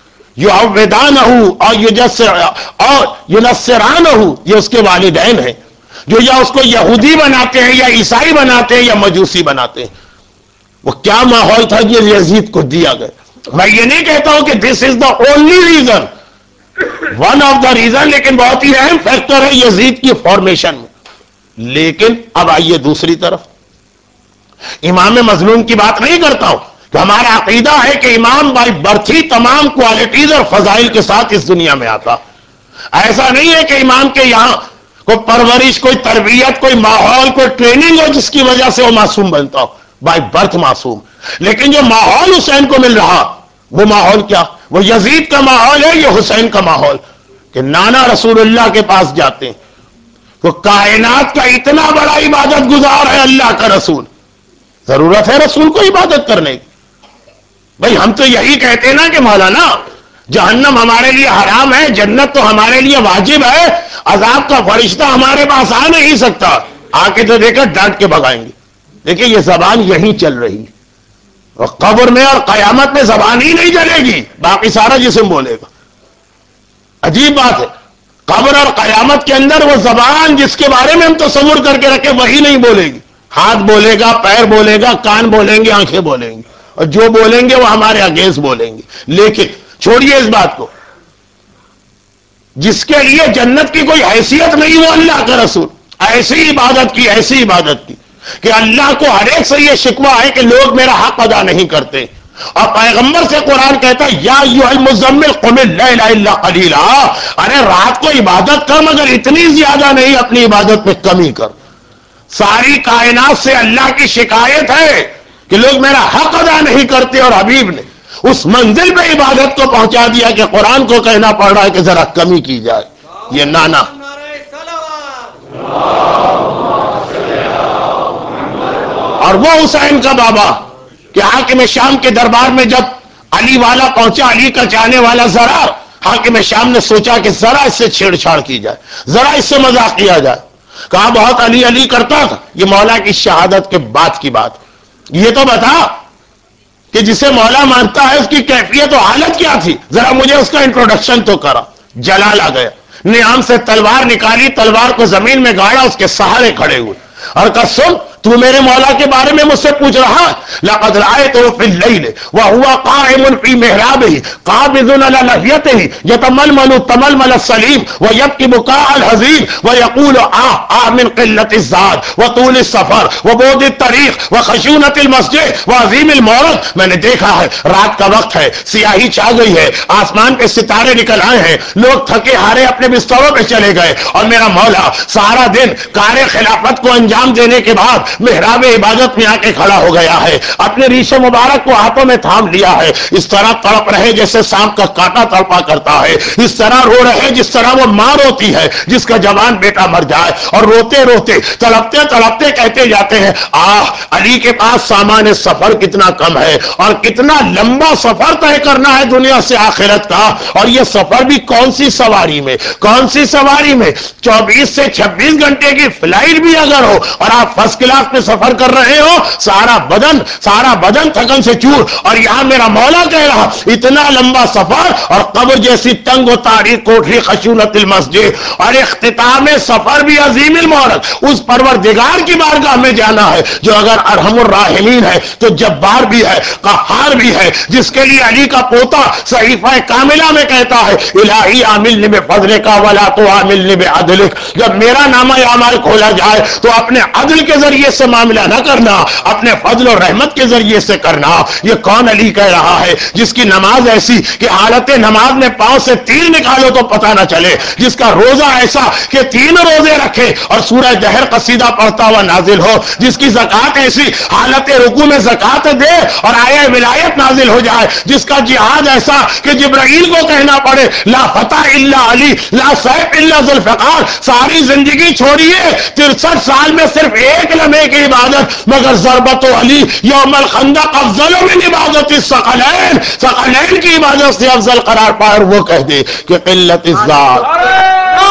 یعودانہ اور ینصرانہ، یہ اس کے والدین ہیں جو یا اس کو یہودی بناتے ہیں یا عیسائی بناتے ہیں یا مجوسی بناتے ہیں۔ وہ کیا ماحول تھا یہ یزید کو دیا گیا۔ میں یہ نہیں کہتا ہوں کہ this is the only reason, one of the reason, لیکن بہت ہی اہم فیکٹر ہے یزید کی فارمیشن میں۔ لیکن اب آئیے دوسری طرف، امام مظلوم کی بات نہیں کرتا ہوں کہ ہمارا عقیدہ ہے کہ امام بائی برتھ ہی تمام کوالٹیز اور فضائل کے ساتھ اس دنیا میں آتا۔ ایسا نہیں ہے کہ امام کے یہاں کوئی پرورش، کوئی تربیت، کوئی ماحول، کوئی ٹریننگ ہو جس کی وجہ سے وہ معصوم بنتا ہو، بائی برتھ معصوم۔ لیکن جو ماحول حسین کو مل رہا وہ ماحول کیا؟ وہ یزید کا ماحول ہے، یہ حسین کا ماحول کہ نانا رسول اللہ کے پاس جاتے ہیں تو کائنات کا اتنا بڑا عبادت گزار ہے اللہ کا رسول، ضرورت ہے رسول کو عبادت کرنے کی؟ بھئی ہم تو یہی کہتے ہیں نا کہ مولانا جہنم ہمارے لیے حرام ہے، جنت تو ہمارے لیے واجب ہے، عذاب کا فرشتہ ہمارے پاس آ نہیں سکتا، آ کے تو دیکھا ڈانٹ کے بھگائیں گے۔ دیکھیں یہ زبان یہیں چل رہی، اور قبر میں اور قیامت میں زبان ہی نہیں چلے گی، باقی سارا جسم بولے گا۔ عجیب بات ہے، قبر اور قیامت کے اندر وہ زبان جس کے بارے میں ہم تصور کر کے رکھے وہی نہیں بولے گی، ہاتھ بولے گا، پیر بولے گا، کان بولیں گے، آنکھیں بولیں گی، اور جو بولیں گے وہ ہمارے اگینسٹ بولیں گے۔ لیکن چھوڑیے اس بات کو، جس کے لیے جنت کی کوئی حیثیت نہیں وہ اللہ کا رسول ایسی عبادت کی، ایسی عبادت کی کہ اللہ کو ہر ایک سے یہ شکوہ ہے کہ لوگ میرا حق ادا نہیں کرتے، اور پیغمبر سے قرآن کہتا ہے یا ایھا المزمل قم اللیل الا قلیلا، ارے رات کو عبادت کر مگر اتنی زیادہ نہیں، اپنی عبادت میں کمی کر۔ ساری کائنات سے اللہ کی شکایت ہے کہ لوگ میرا حق ادا نہیں کرتے، اور حبیب نے اس منزل پہ عبادت کو پہنچا دیا کہ قرآن کو کہنا پڑ رہا ہے کہ ذرا کمی کی جائے۔ یہ نانا اور وہ حسین کا بابا کہ حاکم شام کے دربار میں جب علی والا پہنچا، علی کا چاہنے والا، ذرا حاکم شام نے سوچا کہ ذرا اس سے چھیڑ چھاڑ کی جائے، ذرا اس سے مذاق کیا جائے، کہا بہت علی علی کرتا تھا، یہ مولا کی شہادت کے بعد کی بات، یہ تو بتا کہ جسے مولا مانتا ہے اس کی کیفیت و حالت کیا تھی، ذرا مجھے اس کا انٹروڈکشن تو کرا۔ جلال آ گیا، نیام سے تلوار نکالی، تلوار کو زمین میں گاڑا، اس کے سہارے کھڑے ہوئے اور کہا سن، تو میرے مولا کے بارے میں مجھ سے پوچھ رہا، لقد رأيته في الليل وهو قائم في محرابه قابض على لحيته يتململ التململ السليم ويبكي بكاء الحزين ويقول آه آه من قلة الزاد وطول السفر وبعد الطريق وخشونة المسجد وعظيم المورد۔ میں نے دیکھا ہے رات کا وقت ہے، سیاہی چھا گئی ہے، آسمان کے ستارے نکل آئے ہیں، لوگ تھکے ہارے اپنے بستروں پہ چلے گئے، اور میرا مولا سارا دن کار خلافت کو انجام دینے کے بعد محراب عبادت میں آ کے کھڑا ہو گیا ہے، اپنے ریش مبارک کو ہاتھوں میں تھام لیا ہے، اس طرح تڑپ رہے جیسے سانپ کا کانٹا تڑپا کرتا ہے، اس طرح رو رہے جس طرح وہ ماں روتی ہے جس کا جوان بیٹا مر جائے، اور روتے روتے تڑپتے تڑپتے کہتے جاتے ہیں آہ علی کے پاس سامان سفر کتنا کم ہے، اور کتنا لمبا سفر طے کرنا ہے دنیا سے آخرت کا، اور یہ سفر بھی کون سی سواری میں، کون سی سواری میں، چوبیس سے چھبیس گھنٹے کی فلائٹ بھی اگر ہو اور آپ فرسٹ کلاس میں سفر کر رہے ہو، سارا بدن سارا بدن تھکن سے چور، اور یہاں میرا مولا کہہ رہا اتنا لمبا سفر، اور قبر جیسی تنگ و تاریک کوٹھی، خشونت المسجد، اور اختتام سفر بھی عظیم المورد، اس پروردگار کی بارگاہ میں جانا ہے جو اگر ارحم الراحمین ہے تو جبار بھی ہے، قہار بھی ہے، جس کے لیے علی کا پوتا صحیفہ کاملہ میں کہتا ہے الہی عاملنی بفضلک ولا تعاملنی بعدلک، جب میرا نامہ اعمال کھولا جائے تو اپنے عدل کے ذریعے سے معاملہ نہ کرنا، اپنے فضل و رحمت کے ذریعے سے کرنا۔ یہ کون علی کہہ رہا ہے جس کی نماز ایسی کہ حالت نماز میں پاؤں سے تیر نکالو تو پتہ نہ چلے، جس کا روزہ ایسا کہ تین روزے رکھے اور سورہ دہر قصیدہ پڑھتا ہوا نازل ہو، جس کی زکات ایسی حالت رکوع میں زکات دے اور آیہ ولایت نازل ہو جائے، جس کا جہاد ایسا کہ جبرائیل کو کہنا پڑے لا فتح الا علی لا سیف الا ذوالفقار، ساری زندگی چھوڑیے ترسٹھ سال میں صرف ایک لمحے کی عبادت مگر ضربت علی یوم الخندق افضل من عبادت الثقلین، ثقلین کی عبادت سے افضل قرار پائے، اور وہ کہہ دے کہ قلت الذات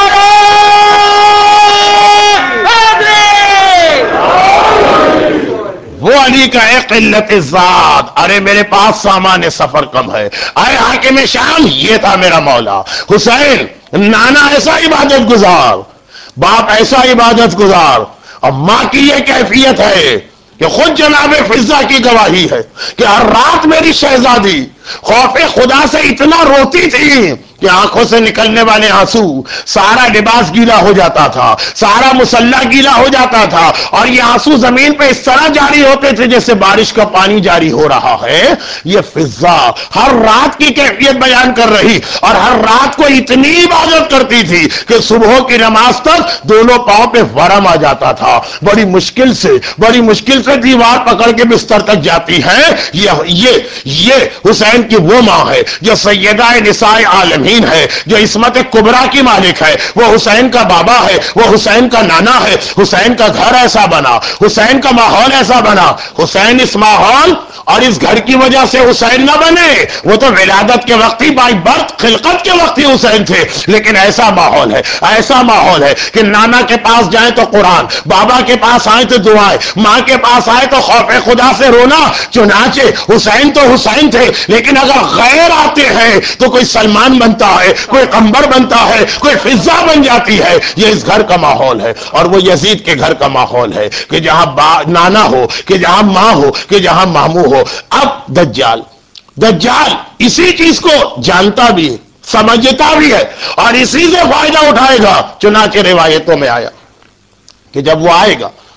وہ علی کا ہے قلت الذات، ارے میرے پاس سامان سفر کم ہے، اے حاکم شام یہ تھا میرا مولا حسین، نانا ایسا عبادت گزار، باپ ایسا عبادت گزار، اور ماں کی یہ کیفیت ہے کہ خود جناب فضہ کی گواہی ہے کہ ہر رات میری شہزادی خوف خدا سے اتنا روتی تھی کہ آنکھوں سے نکلنے والے آنسو، سارا لباس گیلا ہو جاتا تھا، سارا مسلح گیلا ہو جاتا تھا، اور یہ آنسو زمین پہ اس طرح جاری ہوتے تھے جیسے بارش کا پانی جاری ہو رہا ہے۔ یہ فضہ ہر رات کی کیفیت بیان کر رہی، اور ہر رات کو اتنی عبادت کرتی تھی کہ صبح کی نماز تک دونوں پاؤں پہ ورم آ جاتا تھا، بڑی مشکل سے بڑی مشکل سے دیوار پکڑ کے بستر تک جاتی ہے۔ یہ یہ یہ حسین کی وہ ماں ہے جو سیدہ نساء عالمین ہے، جو عصمت کبریٰ کی مالک ہے، وہ حسین کا بابا ہے، وہ حسین کا نانا ہے، حسین کا گھر ایسا بنا، حسین کا ماحول ایسا بنا، حسین اس ماحول اور اس گھر کی وجہ سے حسین نہ بنے، وہ تو ولادت کے وقت ہی بائی برتھ خلقت کے وقت ہی حسین تھے، لیکن ایسا ماحول ہے ایسا ماحول ہے کہ نانا کے پاس جائیں تو قرآن، بابا کے پاس آئیں تو دعائیں، ماں کے پاس آئے تو خوف خدا سے رونا۔ چنانچہ حسین تو حسین تھے، لیکن اگر غیر آتے ہیں تو کوئی سلمان بنتا ہے، کوئی قمبر بنتا ہے، کوئی فضہ بن جاتی ہے۔ یہ اس گھر کا ماحول ہے، اور وہ یزید کے گھر کا ماحول ہے کہ جہاں نانا ہو، کہ جہاں ماں ہو، کہ جہاں ماموں ہو۔ اب دجال دجال اسی چیز کو جانتا بھی ہے، سمجھتا بھی ہے، اور اسی سے فائدہ اٹھائے گا۔ چنانچہ روایتوں میں آیا کہ جب وہ آئے گا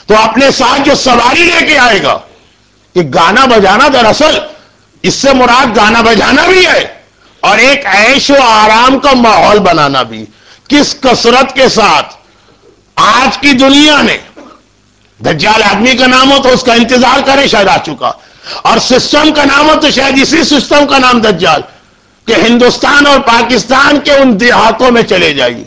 تو اپنے ساتھ جو سواری لے کے آئے گا، کہ گانا بجانا دراصل اس سے مراد گانا بجانا بھی ہے اور ایک عیش و آرام کا ماحول بنانا بھی. کس کثرت کے ساتھ آج کی دنیا نے، دجال آدمی کا نام ہو تو اس کا انتظار کرے، شاید آ چکا، اور سسٹم کا نام ہو تو شاید اسی سسٹم کا نام دجال، کہ ہندوستان اور پاکستان کے ان دیہاتوں میں چلے جائیے،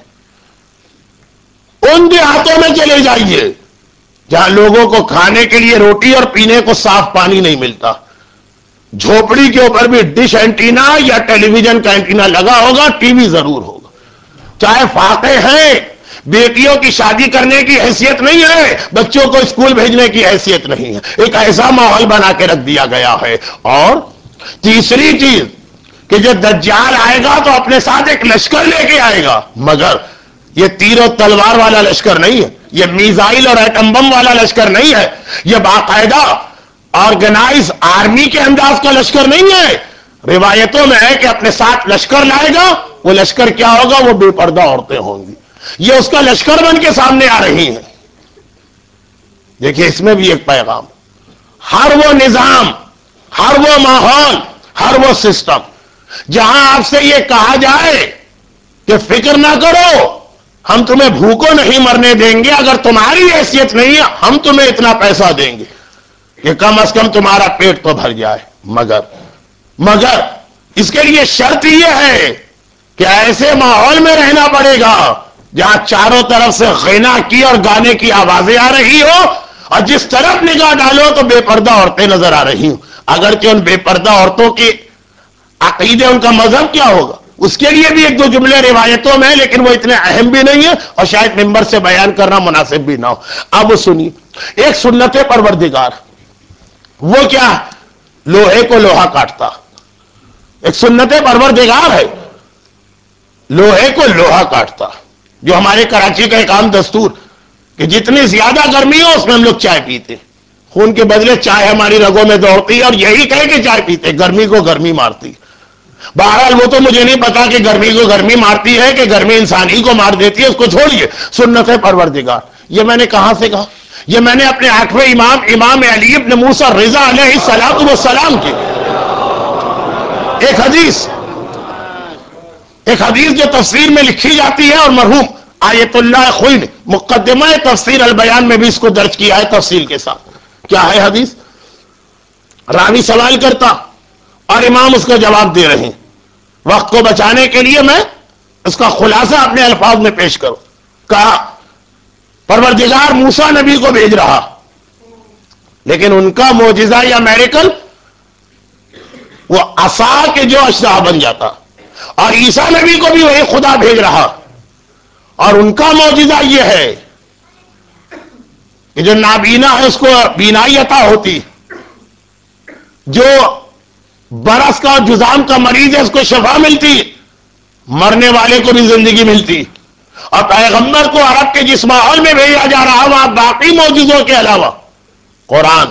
ان دیہاتوں میں چلے جائیے جہاں لوگوں کو کھانے کے لیے روٹی اور پینے کو صاف پانی نہیں ملتا. جھوپڑی کے اوپر بھی ڈش اینٹینا یا ٹیلی ویژن کا اینٹینا لگا ہوگا، ٹی وی ضرور ہوگا. چاہے فاقے ہیں، بیٹیوں کی شادی کرنے کی حیثیت نہیں ہے، بچوں کو اسکول بھیجنے کی حیثیت نہیں ہے. ایک ایسا ماحول بنا کے رکھ دیا گیا ہے. اور تیسری چیز کہ جو دجال آئے گا تو اپنے ساتھ ایک لشکر لے کے آئے گا، مگر یہ تیر و تلوار والا لشکر نہیں ہے، یہ میزائل اور ایٹم بم والا لشکر نہیں ہے، یہ باقاعدہ آرگنائز آرمی کے انداز کا لشکر نہیں ہے. روایتوں میں ہے کہ اپنے ساتھ لشکر لائے گا. وہ لشکر کیا ہوگا؟ وہ بے پردہ عورتیں ہوں گی. یہ اس کا لشکر بن کے سامنے آ رہی ہیں. دیکھیے اس میں بھی ایک پیغام. ہر وہ نظام، ہر وہ ماحول، ہر وہ سسٹم جہاں آپ سے یہ کہا جائے کہ فکر نہ کرو، ہم تمہیں بھوکو نہیں مرنے دیں گے، اگر تمہاری حیثیت نہیں ہے ہم تمہیں اتنا پیسہ دیں گے کہ کم از کم تمہارا پیٹ تو بھر جائے، مگر مگر اس کے لیے شرط یہ ہے کہ ایسے ماحول میں رہنا پڑے گا جہاں چاروں طرف سے غنا کی اور گانے کی آوازیں آ رہی ہو، اور جس طرف نگاہ ڈالو تو بے پردہ عورتیں نظر آ رہی ہوں. اگرچہ ان بے پردہ عورتوں کی عقیدے، ان کا مذہب کیا ہوگا، اس کے لیے بھی ایک دو جملے روایتوں میں، لیکن وہ اتنے اہم بھی نہیں ہے اور شاید ممبر سے بیان کرنا مناسب بھی نہ ہو. اب وہ سنیے، ایک سنت پروردگار، وہ کیا؟ لوہے کو لوہا کاٹتا. ایک سنت پروردگار ہے، لوہے کو لوہا کاٹتا. جو ہمارے کراچی کا ایک عام دستور کہ جتنی زیادہ گرمی ہو اس میں ہم لوگ چائے پیتے، خون کے بدلے چائے ہماری رگوں میں دوڑتی ہے، اور یہی کہے کہ چائے پیتے، گرمی کو گرمی مارتی. بہرحال وہ تو مجھے نہیں پتا کہ گرمی کو گرمی مارتی ہے کہ گرمی انسانی کو مار دیتی ہے، اس کو چھوڑیے. سنت پروردگار، یہ میں نے کہاں سے کہا؟ یہ میں نے اپنے آٹھویں امام امام علی ابن موسیٰ رضا علیہ الصلوۃ والسلام کی ایک حدیث ایک حدیث جو تفسیر میں لکھی جاتی ہے، اور مرحوم آیت اللہ خوئی نے مقدمہ تفسیر البیان میں بھی اس کو درج کیا ہے تفصیل کے ساتھ. کیا ہے حدیث؟ راوی سوال کرتا اور امام اس کا جواب دے رہے ہیں. وقت کو بچانے کے لیے میں اس کا خلاصہ اپنے الفاظ میں پیش کروں. کہا پروردگار موسیٰ نبی کو بھیج رہا، لیکن ان کا معجزہ یا میریکل وہ عصا کے جو اشرا بن جاتا، اور عیسیٰ نبی کو بھی وہی خدا بھیج رہا، اور ان کا معجزہ یہ ہے کہ جو نابینا ہے اس کو بینائی عطا ہوتی، جو برس کا اور جذام کا مریض ہے اس کو شفا ملتی، مرنے والے کو بھی زندگی ملتی. اور پیغمبر کو عرب کے جس ماحول میں بھیجا جا رہا وہاں باقی معجزوں کے علاوہ قرآن.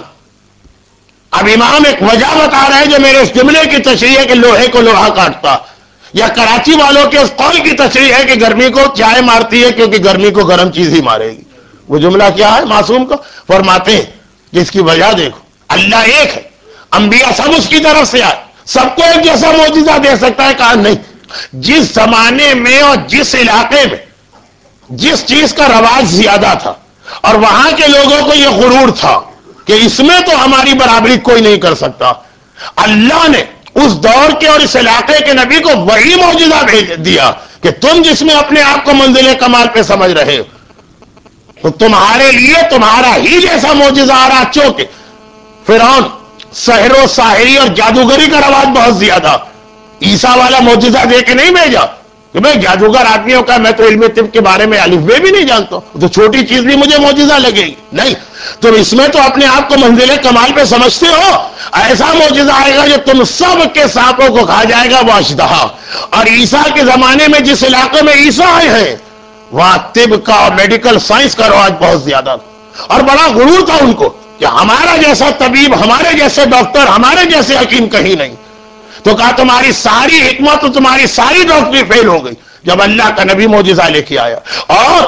اب امام ایک وجہ بتا رہے ہیں جو میرے اس جملے کی تشریح ہے کہ لوہے کو لوہا کاٹتا، یا کراچی والوں کے اس قول کی تشریح ہے کہ گرمی کو چائے مارتی ہے کیونکہ گرمی کو گرم چیز ہی مارے گی. وہ جملہ کیا ہے معصوم کا؟ فرماتے ہیں جس کی وجہ دیکھو، اللہ ایک ہے، انبیاء سب اس کی طرف سے آئے، سب کو ایک جیسا معجزہ دے سکتا ہے. کہا نہیں، جس زمانے میں اور جس علاقے میں جس چیز کا رواج زیادہ تھا اور وہاں کے لوگوں کو یہ غرور تھا کہ اس میں تو ہماری برابری کوئی نہیں کر سکتا، اللہ نے اس دور کے اور اس علاقے کے نبی کو وہی معجزہ بھیج دیا کہ تم جس میں اپنے آپ کو منزل کمال پہ سمجھ رہے ہو، تو تمہارے لیے تمہارا ہی جیسا معجزہ آ رہا. چونکہ فرعون سحر و ساحری اور جادوگری کا رواج بہت زیادہ، عیسیٰ والا معجزہ دے کے نہیں بھیجا کہ میں جادوگر آدمیوں کا، میں تو علم طب کے بارے میں الف بے بھی نہیں جانتا ہوں، تو چھوٹی چیز بھی مجھے معجزہ لگے گی. نہیں، تم اس میں تو اپنے آپ کو منزل کمال پہ سمجھتے ہو، ایسا معجزہ آئے گا جو تم سب کے سانپوں کو کھا جائے گا، وہ اشدہا. اور عیسیٰ کے زمانے میں جس علاقے میں عیسیٰ آئے ہیں وہاں طب کا اور میڈیکل سائنس کا رواج بہت زیادہ تھا، اور بڑا غرور تھا ان کو کہ ہمارا جیسا طبیب، ہمارے جیسے ڈاکٹر، ہمارے جیسے حکیم کہیں نہیں. تو کہا تمہاری ساری حکمت، تمہاری ساری ڈاکٹری فیل ہو گئی جب اللہ کا نبی معجزہ لے کے آیا. اور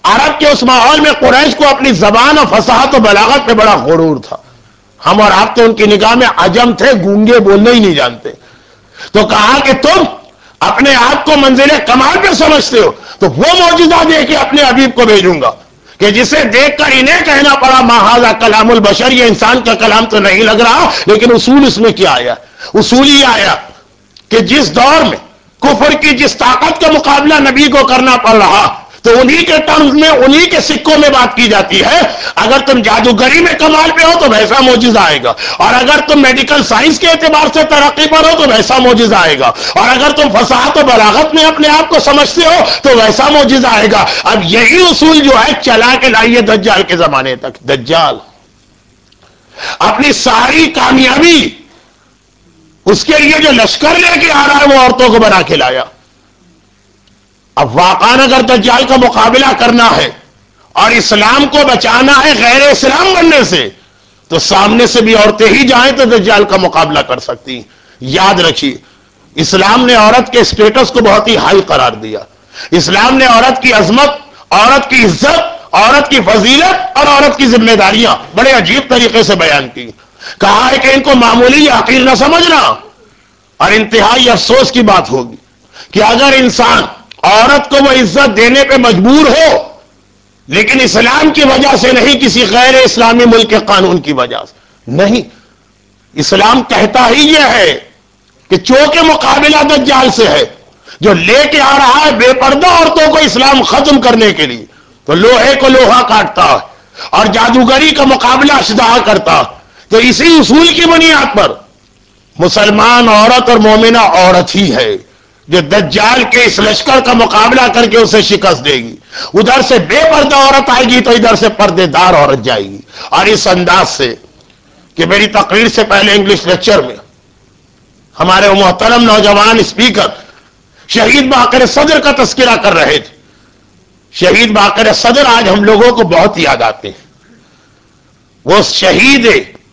عرب کے اس ماحول میں قریش کو اپنی زبان اور فصاحت و بلاغت پہ بڑا غرور تھا. ہم اور آپ تو ان کی نگاہ میں عجم تھے, گونگے, بولنا ہی نہیں جانتے. تو کہا کہ تم اپنے آپ کو منزل کمال پہ سمجھتے ہو تو وہ معجزہ دے کے اپنے حبیب کو بھیجوں گا کہ جسے دیکھ کر انہیں کہنا پڑا ما ھذا کلام البشر, یہ انسان کا کلام تو نہیں لگ رہا. لیکن اصول اس میں کیا آیا؟ اصول یہ آیا کہ جس دور میں کفر کی جس طاقت کا مقابلہ نبی کو کرنا پڑ رہا تو انہی کے ٹرمز میں, انہی کے سکوں میں بات کی جاتی ہے. اگر تم جادوگری میں کمال پہ ہو تو ویسا معجزہ آئے گا, اور اگر تم میڈیکل سائنس کے اعتبار سے ترقی پر ہو تو ویسا معجزہ آئے گا, اور اگر تم فصاحت و بلاغت میں اپنے آپ کو سمجھتے ہو تو ویسا معجزہ آئے گا. اب یہی اصول جو ہے چلا کے لائیے دجال کے زمانے تک. دجال اپنی ساری کامیابی اس کے لیے جو لشکر لے کے آ رہا ہے وہ عورتوں کو بنا کے لایا. اب واقعاً اگر دجال کا مقابلہ کرنا ہے اور اسلام کو بچانا ہے غیر اسلام بننے سے تو سامنے سے بھی عورتیں ہی جائیں تو دجال کا مقابلہ کر سکتی. یاد رکھیے, اسلام نے عورت کے اسٹیٹس کو بہت ہی ہائی قرار دیا. اسلام نے عورت کی عظمت, عورت کی عزت, عورت کی فضیلت اور عورت کی ذمہ داریاں بڑے عجیب طریقے سے بیان کی. کہا ہے کہ ان کو معمولی یا حقیر نہ سمجھنا. اور انتہائی افسوس کی بات ہوگی کہ اگر انسان عورت کو وہ عزت دینے پہ مجبور ہو لیکن اسلام کی وجہ سے نہیں, کسی غیر اسلامی ملک کے قانون کی وجہ سے نہیں. اسلام کہتا ہی یہ ہے کہ چونکہ مقابلہ دجال سے ہے جو لے کے آ رہا ہے بے پردہ عورتوں کو اسلام ختم کرنے کے لیے, تو لوہے کو لوہا کاٹتا ہے اور جادوگری کا مقابلہ اشدہا کرتا. تو اسی اصول کی بنیاد پر مسلمان عورت اور مومنہ عورت ہی ہے جو دجال کے اس لشکر کا مقابلہ کر کے اسے شکست دے گی. ادھر سے بے پردہ عورت آئے گی تو ادھر سے پردے دار عورت جائے گی. اور اس انداز سے کہ میری تقریر سے پہلے انگلش لیکچر میں ہمارے محترم نوجوان اسپیکر شہید باقر صدر کا تذکرہ کر رہے تھے. شہید باقر صدر آج ہم لوگوں کو بہت یاد آتے ہیں. وہ شہید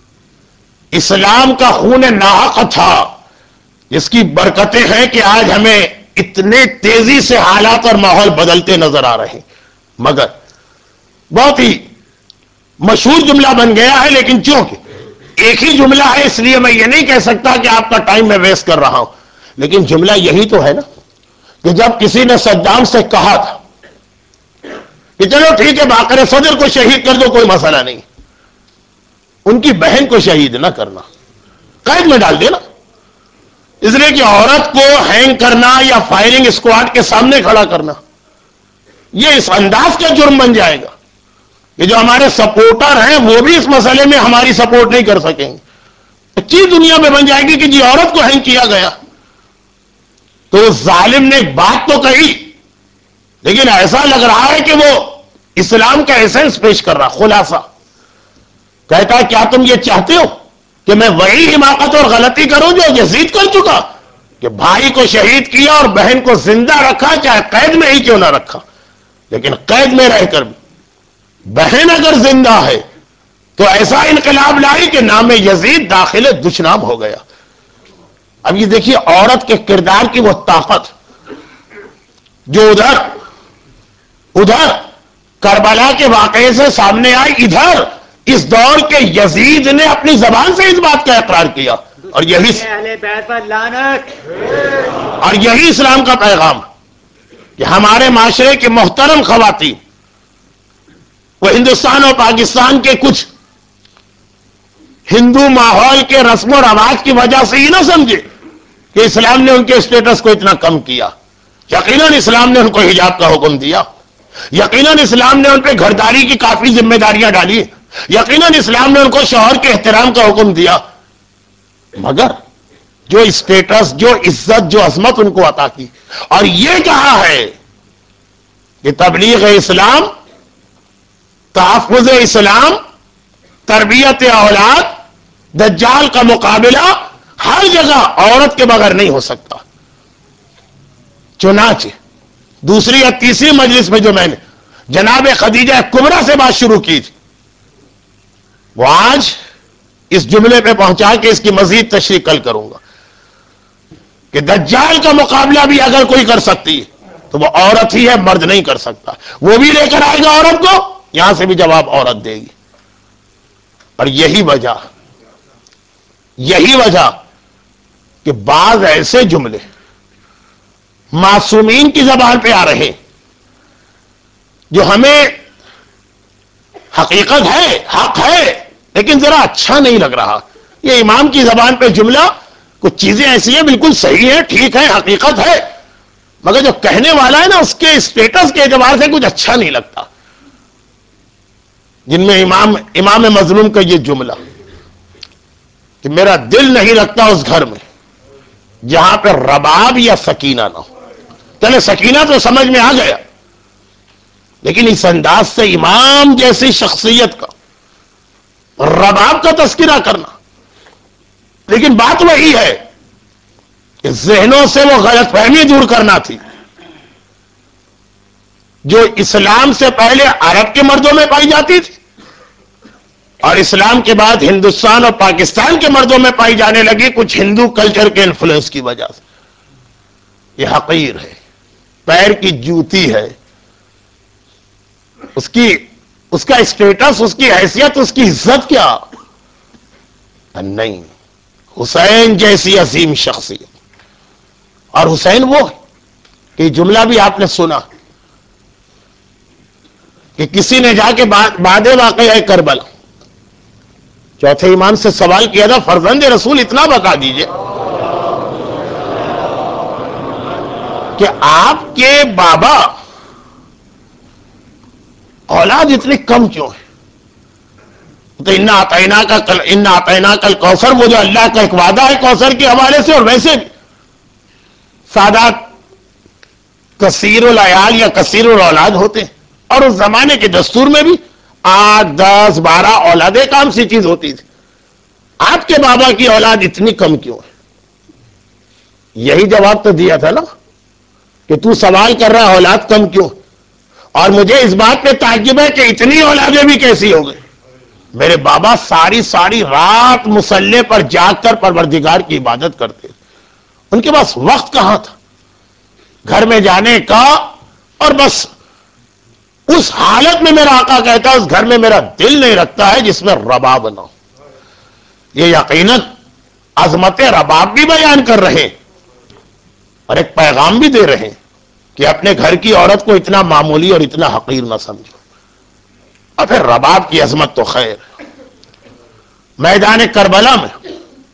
اسلام کا خون ناحق تھا جس کی برکتیں ہیں کہ آج ہمیں اتنے تیزی سے حالات اور ماحول بدلتے نظر آ رہے ہیں. مگر بہت ہی مشہور جملہ بن گیا ہے, لیکن چونکہ ایک ہی جملہ ہے اس لیے میں یہ نہیں کہہ سکتا کہ آپ کا ٹائم میں ویسٹ کر رہا ہوں. لیکن جملہ یہی تو ہے نا کہ جب کسی نے صدام سے کہا تھا کہ چلو ٹھیک ہے باقر صدر کو شہید کر دو کوئی مسئلہ نہیں, ان کی بہن کو شہید نہ کرنا, قید میں ڈال دینا. اس لیے کہ عورت کو ہینگ کرنا یا فائرنگ اسکواڈ کے سامنے کھڑا کرنا یہ اس انداز کا جرم بن جائے گا کہ جو ہمارے سپورٹر ہیں وہ بھی اس مسئلے میں ہماری سپورٹ نہیں کر سکیں گے. اچھی دنیا میں بن جائے گی کہ جی عورت کو ہینگ کیا گیا. تو اس ظالم نے ایک بات تو کہی لیکن ایسا لگ رہا ہے کہ وہ اسلام کا ایسنس پیش کر رہا. خلاصہ کہتا ہے کیا تم یہ چاہتے ہو کہ میں وہی حماقت اور غلطی کروں جو یزید کر چکا کہ بھائی کو شہید کیا اور بہن کو زندہ رکھا, چاہے قید میں ہی کیوں نہ رکھا, لیکن قید میں رہ کر بھی بہن اگر زندہ ہے تو ایسا انقلاب لائی کہ نام یزید داخل دشنام ہو گیا. اب یہ دیکھیے عورت کے کردار کی وہ طاقت جو ادھر ادھر کربلا کے واقعے سے سامنے آئی, ادھر اس دور کے یزید نے اپنی زبان سے اس بات کا اقرار کیا. اور یہی اہل بیت پر لعنت. اور یہی اسلام کا پیغام کہ ہمارے معاشرے کے محترم خواتین وہ ہندوستان اور پاکستان کے کچھ ہندو ماحول کے رسم و رواج کی وجہ سے ہی نہ سمجھے کہ اسلام نے ان کے اسٹیٹس کو اتنا کم کیا. یقیناً اسلام نے ان کو حجاب کا حکم دیا, یقیناً اسلام نے ان پہ گھرداری کی کافی ذمہ داریاں ڈالی, یقیناً اسلام نے ان کو شوہر کے احترام کا حکم دیا, مگر جو اسٹیٹس, جو عزت, جو عظمت ان کو عطا کی اور یہ کہا ہے کہ تبلیغ اسلام, تحفظ اسلام, تربیت اولاد, دجال کا مقابلہ ہر جگہ عورت کے بغیر نہیں ہو سکتا. چنانچہ دوسری یا تیسری مجلس میں جو میں نے جناب خدیجہ کبریٰ سے بات شروع کی تھی وہ آج اس جملے پہ پہنچا کے اس کی مزید تشریح کل کروں گا کہ دجال کا مقابلہ بھی اگر کوئی کر سکتی ہے تو وہ عورت ہی ہے، مرد نہیں کر سکتا. وہ بھی لے کر آئے گا عورت کو، یہاں سے بھی جواب عورت دے گی. اور یہی وجہ یہی وجہ کہ بعض ایسے جملے معصومین کی زبان پہ آ رہے جو ہمیں حقیقت ہے، حق ہے، لیکن ذرا اچھا نہیں لگ رہا. یہ امام کی زبان پہ جملہ، کچھ چیزیں ایسی ہیں بالکل صحیح ہے، ٹھیک ہے، حقیقت ہے، مگر جو کہنے والا ہے نا اس کے اسٹیٹس کے اعتبار سے کچھ اچھا نہیں لگتا. جن میں امام امام مظلوم کا یہ جملہ کہ میرا دل نہیں لگتا اس گھر میں جہاں پہ رباب یا سکینہ نہ ہو. چلے سکینہ تو سمجھ میں آ گیا، لیکن اس انداز سے امام جیسی شخصیت کا رباب کا تذکرہ کرنا. لیکن بات وہی ہے کہ ذہنوں سے وہ غلط فہمی دور کرنا تھی جو اسلام سے پہلے عرب کے مردوں میں پائی جاتی تھی اور اسلام کے بعد ہندوستان اور پاکستان کے مردوں میں پائی جانے لگی کچھ ہندو کلچر کے انفلوئنس کی وجہ سے. یہ حقیر ہے، پیر کی جوتی ہے. اس کی اس کا اسٹیٹس، اس کی حیثیت، اس کی عزت کیا نہیں. حسین جیسی عظیم شخصیت، اور حسین وہ ہے کہ جملہ بھی آپ نے سنا کہ کسی نے جا کے بعد واقعہ کربلا چوتھے امام سے سوال کیا تھا، فرزند رسول اتنا بتا دیجئے کہ آپ کے بابا اولاد اتنی کم کیوں ہے؟ تو انا اعطینا کا کل انا اعطینا کل کوثر، وہ جو اللہ کا ایک وعدہ ہے کوثر کے حوالے سے، اور ویسے بھی سادات کثیر العیال یا کثیر الاولاد ہوتے ہیں، اور اس زمانے کے دستور میں بھی آٹھ دس بارہ اولادیں کام سی چیز ہوتی تھی. آپ کے بابا کی اولاد اتنی کم کیوں ہے؟ یہی جواب تو دیا تھا نا کہ تو سوال کر رہا اولاد کم کیوں، اور مجھے اس بات پہ تعجب ہے کہ اتنی اولادیں بھی کیسی ہو گئی. میرے بابا ساری ساری رات مصلے پر جاگ کر پروردگار کی عبادت کرتے تھے. ان کے پاس وقت کہاں تھا گھر میں جانے کا؟ اور بس اس حالت میں میرا آقا کہتا ہے اس گھر میں میرا دل نہیں رکھتا ہے جس میں رباب نہ ہو. یہ یقیناً عظمت رباب بھی بیان کر رہے اور ایک پیغام بھی دے رہے کہ اپنے گھر کی عورت کو اتنا معمولی اور اتنا حقیر نہ سمجھو. اور پھر رباب کی عظمت تو خیر. میدان کربلا میں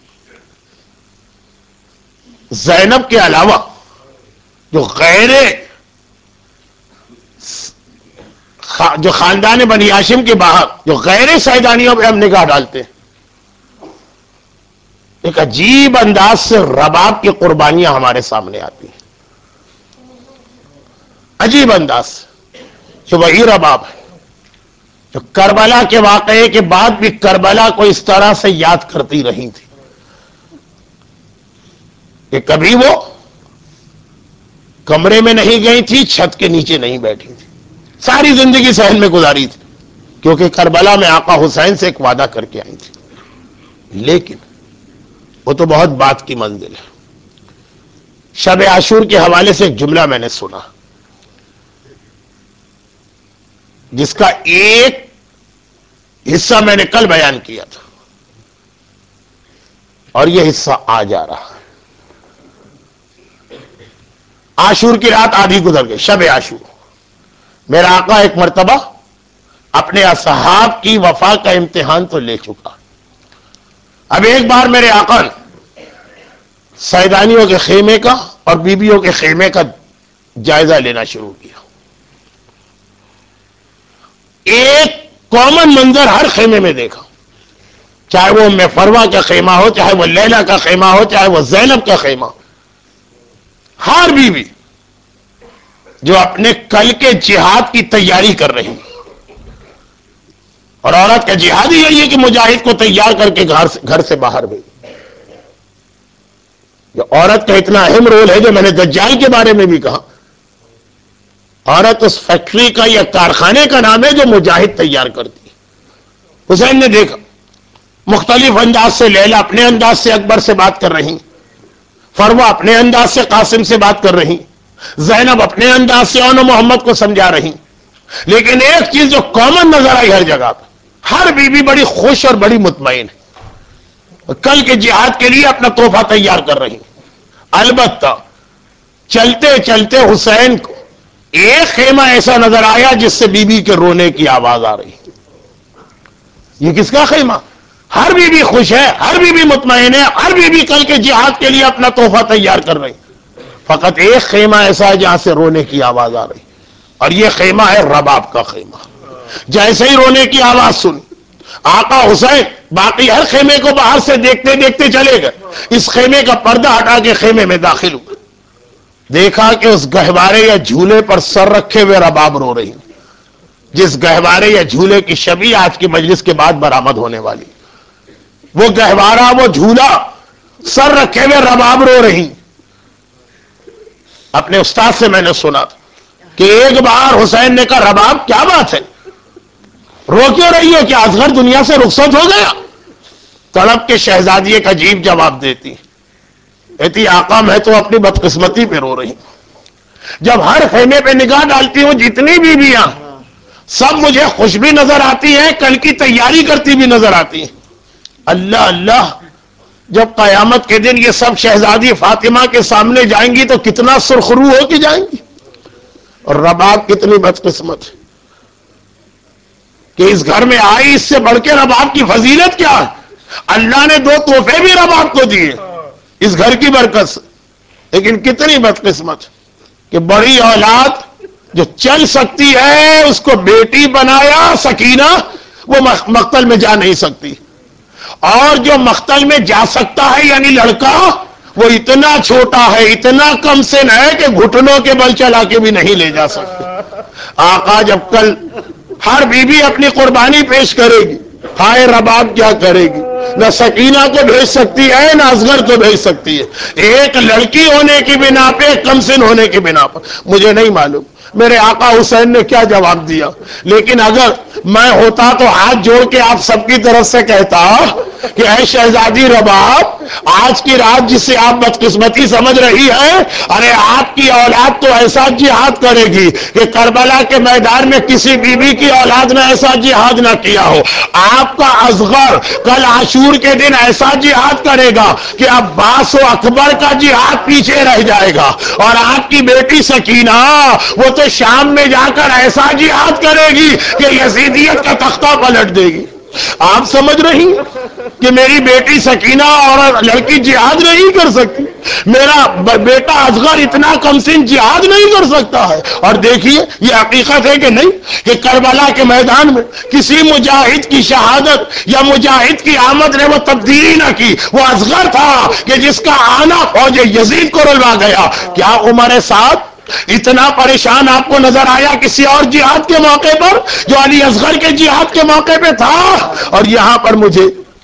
زینب کے علاوہ جو غیر جو خاندان بنی ہاشم کے باہر جو غیر سیدانیوں پہ ہم نگاہ ڈالتے ہیں، ایک عجیب انداز سے رباب کی قربانیاں ہمارے سامنے آتی ہیں. عجیب انداز جو وہی رباب ہے جو کربلا کے واقعے کے بعد بھی کربلا کو اس طرح سے یاد کرتی رہی تھی کہ کبھی وہ کمرے میں نہیں گئی تھی، چھت کے نیچے نہیں بیٹھی تھی، ساری زندگی صحن میں گزاری تھی کیونکہ کربلا میں آقا حسین سے ایک وعدہ کر کے آئی تھی. لیکن وہ تو بہت بات کی منزل ہے. شب عاشور کے حوالے سے ایک جملہ میں نے سنا جس کا ایک حصہ میں نے کل بیان کیا تھا اور یہ حصہ آ جا رہا ہے. عاشور کی رات آدھی گزر گئی، شب عاشور. میرا آقا ایک مرتبہ اپنے اصحاب کی وفا کا امتحان تو لے چکا، اب ایک بار میرے آقا نے سیدانیوں کے خیمے کا اور بیبیوں کے خیمے کا جائزہ لینا شروع کیا. ایک کامن منظر ہر خیمے میں دیکھا، چاہے وہ ام فروہ کا خیمہ ہو، چاہے وہ لیلا کا خیمہ ہو، چاہے وہ زینب کا خیمہ ہو. ہر بیوی جو اپنے کل کے جہاد کی تیاری کر رہی، اور عورت کا جہاد ہی یہی ہے کہ مجاہد کو تیار کر کے گھر سے گھر سے باہر بھیج. جو عورت کا اتنا اہم رول ہے جو میں نے دجال کے بارے میں بھی کہا، عورت اس فیکٹری کا یا کارخانے کا نام ہے جو مجاہد تیار کرتی ہے. حسین نے دیکھا مختلف انداز سے لیلا اپنے انداز سے اکبر سے بات کر رہی، فروہ اپنے انداز سے قاسم سے بات کر رہی، زینب اپنے انداز سے اون محمد کو سمجھا رہی، لیکن ایک چیز جو کامن نظر آئی ہر جگہ پہ، ہر بیوی بی بڑی خوش اور بڑی مطمئن ہے، کل کے جہاد کے لیے اپنا تحفہ تیار کر رہی۔ البتہ چلتے چلتے حسین کو ایک خیمہ ایسا نظر آیا جس سے بی بی کے رونے کی آواز آ رہی۔ یہ کس کا خیمہ؟ ہر بی بی خوش ہے، ہر بی بی مطمئن ہے، ہر بی بی کل کے جہاد کے لیے اپنا تحفہ تیار کر رہی، فقط ایک خیمہ ایسا ہے جہاں سے رونے کی آواز آ رہی، اور یہ خیمہ ہے رباب کا خیمہ۔ جیسے ہی رونے کی آواز سنی آقا حسین باقی ہر خیمے کو باہر سے دیکھتے دیکھتے چلے گئے، اس خیمے کا پردہ ہٹا کے خیمے میں داخل ہوئے، دیکھا کہ اس گہوارے یا جھولے پر سر رکھے ہوئے رباب رو رہی، جس گہوارے یا جھولے کی شبیہ آج کی مجلس کے بعد برآمد ہونے والی، وہ گہوارہ، وہ جھولا، سر رکھے ہوئے رباب رو رہی۔ اپنے استاد سے میں نے سنا تھا کہ ایک بار حسین نے کہا رباب کیا بات ہے، رو کیوں رہی ہو، کیا اصغر دنیا سے رخصت ہو گیا؟ تڑپ کے شہزادی ایک عجیب جواب دیتی، کہتی آقا میں تو اپنی بدقسمتی پہ رو رہی، جب ہر خیمے پہ نگاہ ڈالتی ہوں جتنی بیویاں سب مجھے خوش بھی نظر آتی ہیں، کل کی تیاری کرتی بھی نظر آتی ہیں۔ اللہ اللہ، جب قیامت کے دن یہ سب شہزادی فاطمہ کے سامنے جائیں گی تو کتنا سرخرو ہو کے جائیں گی، اور رباب کتنی بدقسمت ہے کہ اس گھر میں آئی، اس سے بڑھ کے رباب کی فضیلت کیا ہے؟ اللہ نے دو تحفے بھی رباب کو دیے اس گھر کی برکت سے، لیکن کتنی بدقسمت کہ بڑی اولاد جو چل سکتی ہے اس کو بیٹی بنایا سکینہ، وہ مقتل میں جا نہیں سکتی، اور جو مقتل میں جا سکتا ہے یعنی لڑکا، وہ اتنا چھوٹا ہے، اتنا کم سن ہے کہ گھٹنوں کے بل چلا کے بھی نہیں لے جا سکتے۔ آقا جب کل ہر بیوی بی اپنی قربانی پیش کرے گی، ہائے رباب کیا کرے گی؟ نہ سکینہ کو بھیج سکتی ہے نہ اصغر کو بھیج سکتی ہے، ایک لڑکی ہونے کی بنا پہ، کم سن ہونے کی بنا پر۔ مجھے نہیں معلوم میرے آقا حسین نے کیا جواب دیا، لیکن اگر میں ہوتا تو ہاتھ جوڑ کے آپ سب کی طرف سے کہتا کہ اے شہزادی رباب، آج کی رات جسے آپ بدقسمتی سمجھ رہی ہے، ارے آپ کی اولاد تو ایسا جہاد کرے گی کہ کربلا کے میدان میں کسی بی بی کی اولاد نے ایسا جہاد نہ کیا ہو۔ آپ کا اصغر کل عاشور کے دن ایسا جہاد کرے گا کہ عباس و اکبر کا جہاد پیچھے رہ جائے گا، اور آپ کی بیٹی سکینہ وہ تو شام میں جا کر ایسا جہاد کرے گی کہ یزیدیت کا تختہ پلٹ دے گی۔ آپ سمجھ رہی کہ میری بیٹی سکینہ اور لڑکی جہاد نہیں کر سکتی، میرا بیٹا اصغر اتنا کم سن جہاد نہیں کر سکتا ہے؟ اور دیکھیے یہ حقیقت ہے کہ نہیں کہ کربلا کے میدان میں کسی مجاہد کی شہادت یا مجاہد کی آمد نے وہ تبدیلی نہ کی، وہ اصغر تھا کہ جس کا آنا فوج یزید کو رلوا گیا۔ کیا عمر سعد اتنا پریشان آپ کو نظر آیا کسی اور جہاد کے موقع پر جو علی اصغر کے جہاد کے موقع پہ تھا؟ اور یہاں پر مجھے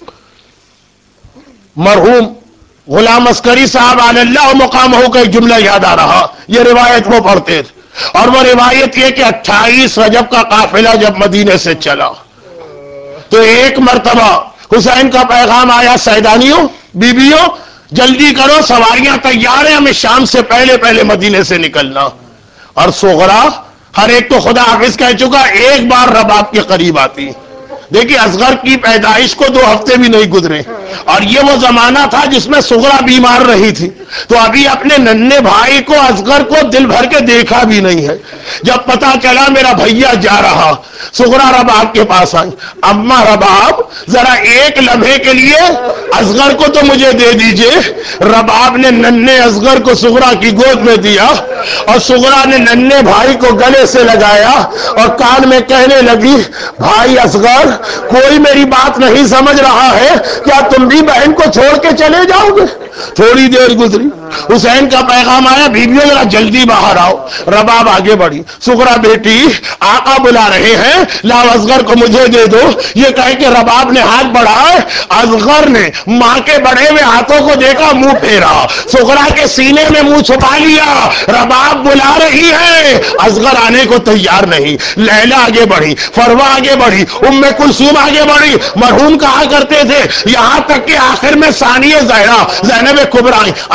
مرحوم غلام عسکری صاحب علی اللہ مقامہ کا ایک جملہ یاد آ رہا، یہ روایت وہ پڑھتے تھے، اور وہ روایت یہ کہ اٹھائیس رجب کا قافلہ جب مدینے سے چلا تو ایک مرتبہ حسین کا پیغام آیا، سیدانیوں، بیبیوں، جلدی کرو، سواریاں تیار ہیں، ہمیں شام سے پہلے پہلے مدینے سے نکلنا۔ اور صغرا ہر ایک کو خدا حافظ کہہ چکا، ایک بار رباب کے قریب آتی۔ دیکھیے اصغر کی پیدائش کو دو ہفتے بھی نہیں گزرے، اور یہ وہ زمانہ تھا جس میں صغرا بیمار رہی تھی، تو ابھی اپنے ننھے بھائی کو اصغر کو دل بھر کے دیکھا بھی نہیں ہے۔ جب پتا چلا میرا بھیا جا رہا، صغرا رباب کے پاس آئی، اما رباب ذرا ایک لمحے کے لیے اصغر کو تو مجھے دے دیجئے۔ رباب نے ننھے اصغر کو صغرا کی گود میں دیا، اور صغرا نے ننھے بھائی کو گلے سے لگایا اور کان میں کہنے لگی، بھائی اصغر، کوئی میری بات نہیں سمجھ رہا ہے، کیا تم بھی بہن کو چھوڑ کے چلے جاؤ گے؟ تھوڑی دیر گزری، حسین کا پیغام آیا، بیویوں ذرا جلدی باہر آؤ۔ رباب آگے بڑھی، صغرا بیٹی آقا بلا رہے ہیں، لاؤ اصغر کو مجھے دے دو۔ یہ کہہ کے رباب نے ہاتھ بڑھائے، اصغر نے ماں کے بڑھے ہوئے ہاتھوں کو دیکھا، منہ پھیرا، صغرا کے سینے میں منہ چھپا لیا۔ رباب بلا رہی ہے، اصغر آنے کو تیار نہیں۔ لیلا آگے بڑھی، فروا آگے بڑھی، ام کلثوم آگے بڑھی، مرحوم کہا کرتے تھے یہاں تک کہ آخر میں ثانیہ زہرا زینب کبریٰ، اصغر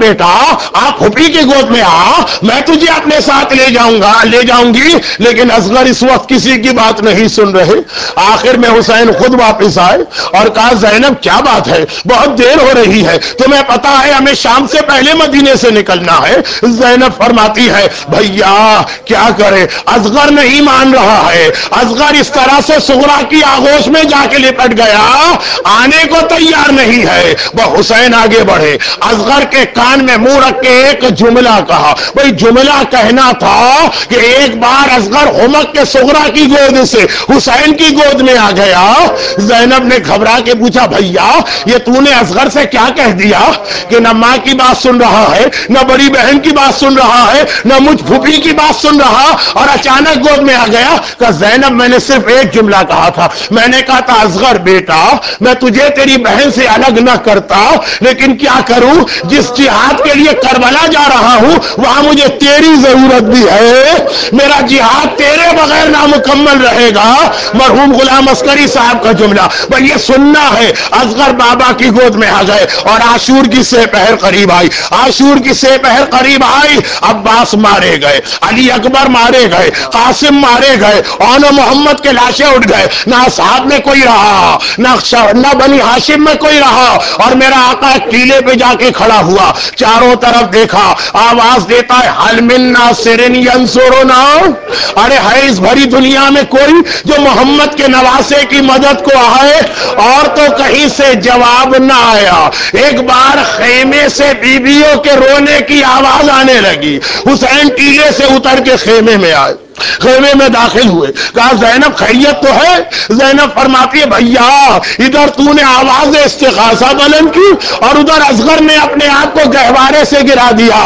بیٹا آپ پھوپھی کی گود میں آ، میں تجھے اپنے ساتھ لے جاؤں گا لے جاؤں گی لیکن اصغر اس وقت کسی کی بات نہیں سن رہے۔ آخر میں حسین خود واپس آئے اور کہا زینب کیا بات ہے، بہت دیر ہو رہی ہے، تمہیں پتا ہے ہمیں شام سے پہلے مدینے سے نکلنا ہے۔ زینب فرماتی ہے بھیا کیا کرے، اصغر نہیں مان رہا ہے، اصغر اس طرح سے صغرا کی آغوش میں جا کے لپٹ گیا، آنے کو تیار نہیں ہے۔ وہ حسین آگے بڑھے، اصغر کے کان میں منہ رکھ کے ایک جملہ کہا، بھئی جملہ کہنا تھا کہ ایک بار اصغر ہمک کے صغرا کی گود سے حسین کی گود میں آ گیا۔ زینب نے گھبرا کے پوچھا بھیا یہ تو نے اصغر سے کیا کہہ دیا کہ نہ ماں کی بات سن رہا ہے، نہ بڑی بہن کی بات سن رہا ہے، نہ مجھ پھوپھی کی بات سن رہا اور اچانک گود میں آ گیا؟ کہ زینب میں نے صرف ایک جملہ کہا تھا، میں نے کہا تھا اصغر بیٹا میں تجھے تیری بہن سے الگ نہ کرتا، لیکن کیا کروں جس جہاد کے لیے کربلا جا رہا ہوں وہاں مجھے تیری ضرورت بھی ہے، میرا جہاد تیرے بغیر نامکمل رہے گا۔ مرحوم غلام عسکری صاحب کا جملہ بھئی یہ سننا ہے۔ اصغر بابا کی گود میں آ گئے اور عاشور کی سہ پہر قریب آئی، عاشور کی سہ پہر قریب آئی، عباس مارے گئے، علی اکبر مارے گئے، قاسم مارے گئے، اون محمد کے لاشیں اٹھ گئے، نہ اصحاب میں کوئی رہا، نہ نہ بنی ہاشم میں کوئی رہا، اور میرا آقا قلعے پہ جا کے کھڑا ہوا، چاروں طرف دیکھا، آواز دیتا ہے حل من ناصر ینصرنا، ارے ہے اس بھری دنیا میں کوئی جو محمد کے نواسے کی مدد کو آئے؟ اور تو کہیں سے جواب نہ آیا۔ ایک بار خیمے سے بیویوں کے رونے کی آواز آنے لگی، حسین ٹیلے سے اتر کے خیمے میں آئے، خیمے میں داخل ہوئے، کہا زینب خیریت تو ہے؟ زینب فرماتی ہے بھیا ادھر تو نے آواز استغاثہ بلند کی اور ادھر اصغر نے اپنے آپ کو گہوارے سے گرا دیا،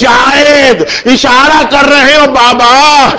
شاید اشارہ کر رہے ہو بابا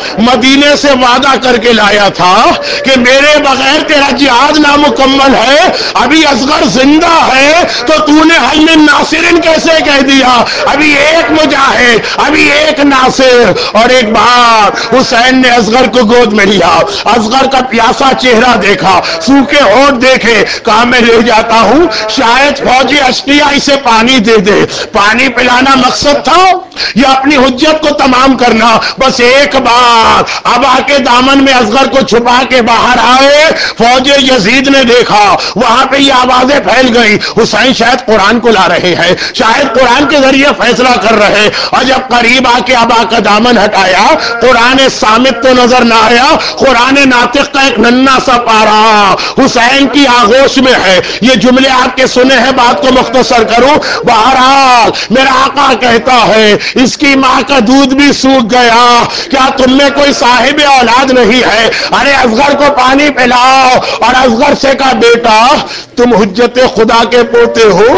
مدینے سے وعدہ کر کے لایا تھا کہ میرے بغیر تیرا جہاد نامکمل ہے، ابھی اصغر زندہ ہے تو تو نے حل من ناصرن کیسے کہہ دیا؟ ابھی ایک مجاہد، ابھی ایک ناصر۔ اور ایک بار حسین نے اصغر کو گود میں لیا، اصغر کا پیاسا چہرہ دیکھا، سوکھے ہونٹ دیکھے، کہا میں لے جاتا ہوں، شاید فوجی اشقیاء اسے پانی دے دے۔ پانی پلانا مقصد تھا یا اپنی حجت کو تمام کرنا؟ بس ایک بار اب آ کے دامن میں اصغر کو چھپا کے باہر آئے، فوج یزید نے دیکھا، وہاں پہ یہ آوازیں پھیل گئی حسین شاید قرآن کو لا رہے ہیں، شاید قرآن کے ذریعے فیصلہ کر رہے، اور جب قریب آ کے ابا کا دامن ہٹایا قرآن صامت تو نظر نہ آیا، قرآن ناطق کا ایک ننھا سا پارا حسین کی آغوش میں ہے۔ یہ جملے آپ کے سنے ہیں، بات کو مختصر کروں، بہرحال میرا آقا کہتا ہے اس کی ماں کا دودھ بھی سوکھ گیا، کیا تم میں کوئی صاحب اولاد نہیں ہے؟ ارے اصغر کو پانی پلاؤ، اور اصغر سے کہا بیٹا تم حجت خدا کے پوتے ہو،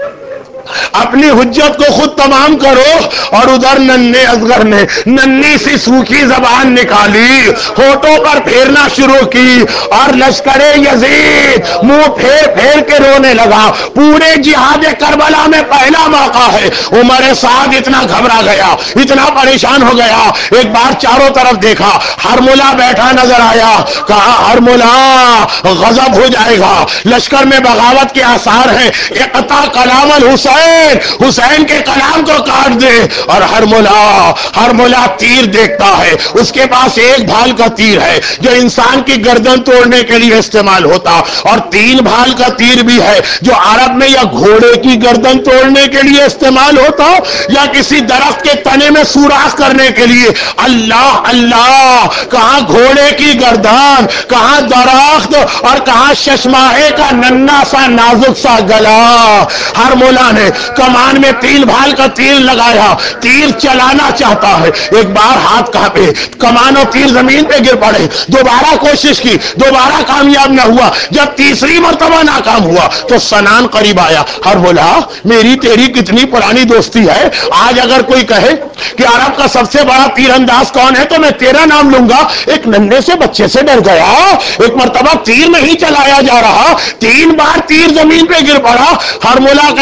اپنی حجت کو خود تمام کرو۔ اور ادھر ننھے اصغر نے ننھی سی سوکھی زبان نکالی، ہونٹوں پر پھیرنا شروع کی، اور لشکر یزید منہ پھیر پھیر کے رونے لگا۔ پورے جہاد کربلا میں پہلا موقع ہے عمر سعد اتنا گھبرا گیا، اتنا پریشان ہو گیا، ایک بار چاروں طرف دیکھا، ہرملہ بیٹھا نظر آیا، کہا ہرملہ غضب ہو جائے گا، لشکر میں بغاوت کے آثار ہیں، اقطع کلام الحسین، حسین کے کلام کو کاٹ دے۔ اور ہرملہ ہرملہ تیر دیکھتا ہے، اس کے پاس ایک بھال کا تیر ہے جو انسان کی گردن توڑنے کے لیے استعمال ہوتا، اور تین بھال کا تیر بھی ہے جو عرب میں یا گھوڑے کی گردن توڑنے کے لیے استعمال ہوتا یا کسی درخت کے تنے میں سوراخ کرنے کے لیے۔ اللہ اللہ، کہاں گھوڑے کی گردن، کہاں درخت، اور کہاں ششماہے کا ننھا سا نازک سا گلا۔ ہرملہ نے کمان میں تین بھال کا تیر لگایا، تیر چلانا چاہتا ہے، ایک بار ہاتھ کانپے، کمان و تیر زمین پہ گر پڑے، دوبارہ کوشش کی، دوبارہ کامیاب نہ ہوا، جب تیسری مرتبہ ناکام ہوا تو سنان قریب آیا۔ ہرملہ میری تیری کتنی پرانی دوستی ہے، آج اگر کوئی کہے کہ عرب کا سب سے بڑا تیر انداز کون ہے تو میں تیرا نام لوں گا۔ ایک ننھے سے بچے سے ڈر گیا، ایک مرتبہ تیر نہیں چلایا جا رہا، تین بار تیر زمین پہ گر پڑا۔ ہرملہ کہتا یہ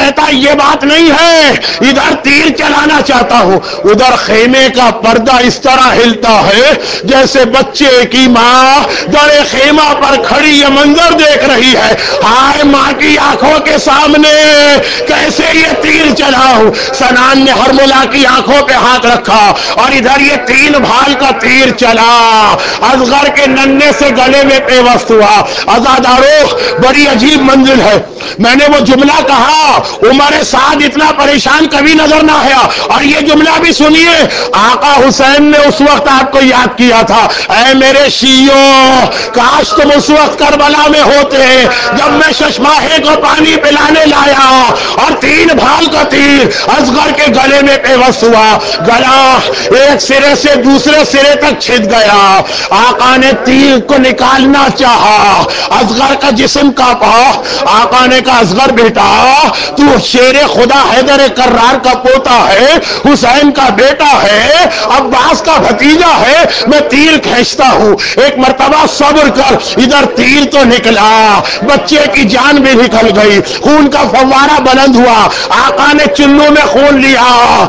یہ بات نہیں ہے ادھر تیر چلانا چاہتا ہوں، ادھر خیمے کا پردہ اس طرح ہلتا ہے جیسے بچے کی ماں در خیمہ پر کھڑی یہ منظر دیکھ رہی ہے، ہائے ماں کی آنکھوں کے سامنے کیسے یہ تیر چلاؤں۔ سنان نے ہرملا کی آنکھوں پہ ہاتھ رکھا اور ادھر یہ تین بھال کا تیر چلا، اصغر کے ننھے سے گلے میں پیوست ہوا۔ عزادارو بڑی عجیب منزل ہے، میں نے وہ جملہ کہا عمر سعد اتنا پریشان کبھی نظر نہ آیا، اور یہ جملہ بھی سنیے آقا حسین نے اس وقت آپ کو یاد کیا تھا، اے میرے شیعوں کاش تم اس وقت کربلا میں ہوتے جب میں ششماہے کو پانی پلانے لایا اور تین بھال کا تیر اصغر کے گلے میں پیوست ہوا، گلا ایک سرے سے دوسرے سرے تک چھد گیا۔ آقا نے تیر کو نکالنا چاہا، اصغر کا جسم کانپا، آقا نے کہا اصغر بیٹا تو شیر خدا حیدر کرار کا پوتا ہے، حسین کا بیٹا ہے، عباس کا بھتیجا ہے، میں تیر کھینچتا ہوں، ایک مرتبہ صبر کر۔ ادھر تیر تو نکلا، بچے کی جان بھی نکل گئی، خون کا فوارہ بلند ہوا، آقا نے چنوں میں خون لیا،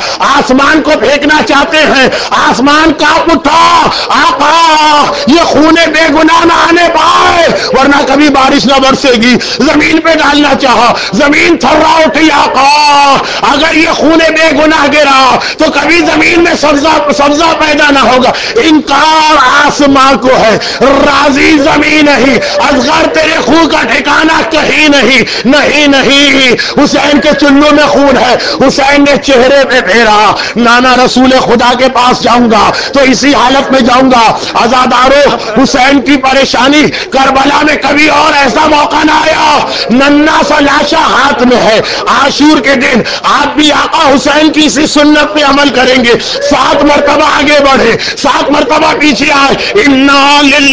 آسمان کو پھینکنا چاہتے ہیں، آسمان کانپ اٹھا، آقا یہ خون بے گناہ نہ آنے پائے ورنہ کبھی بارش نہ برسے گی، زمین پہ ڈالنا چاہا، زمین تھرا اٹھی، آقا اگر یہ خون بے گناہ گرا تو کبھی زمین میں سبزہ سبزہ پیدا نہ ہوگا۔ انکار آسمان کو ہے، راضی زمین نہیں، اصغر تیرے خون کا ٹھکانہ کہیں نہیں، نہیں نہیں حسین کے چنوں میں خون ہے۔ حسین نے چہرے پہ پھیرا، نانا رسول خدا کے پاس جاؤں گا تو اسی حالت میں جاؤں گا۔ عزادارو حسین کی پریشانی کربلا میں کبھی اور ایسا موقع نہ آیا، ننھا سا لاشا ہاتھ میں ہے، عاشور کے دن آپ بھی آقا حسین کی اسی سنت پہ عمل کریں گے، سات مرتبہ آگے بڑھے، سات مرتبہ پیچھے آئے، انا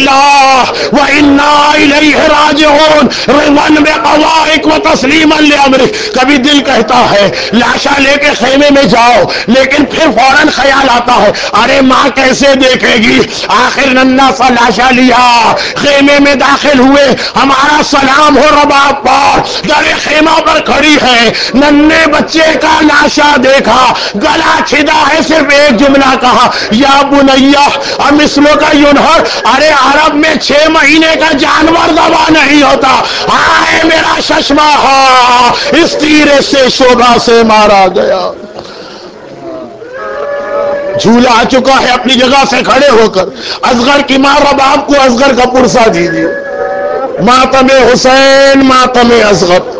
للہ و انا الیہ راجعون، رضوان بقضائک و تسلیما لامرک۔ کبھی دل کہتا ہے لاشا لے کے خیمے میں جاؤ، لیکن پھر فوراً خیال آتا ہے ارے ماں کیسے دیکھے گی، آخر ننھا سا لاشا لیا، خیمے میں داخل ہوئے، ہمارا سلام ہو رباب پر، در خیمہ پر کھڑی ہے، ننھے بچے کا لاشا دیکھا، گلا چھدا ہے، صرف ایک جملہ کہا یا بنیہ امثلو کا ینہر، ارے عرب میں چھ مہینے کا جانور ذبح نہیں ہوتا، ہائے میرا ششماہا اس تیر سے شوبہ سے مارا گیا۔ جھولا آ چکا ہے اپنی جگہ سے کھڑے ہو کر، اصغر کی ماں رباب کو اصغر کا پرسہ دیجیے، ماتم حسین ماتم اصغر۔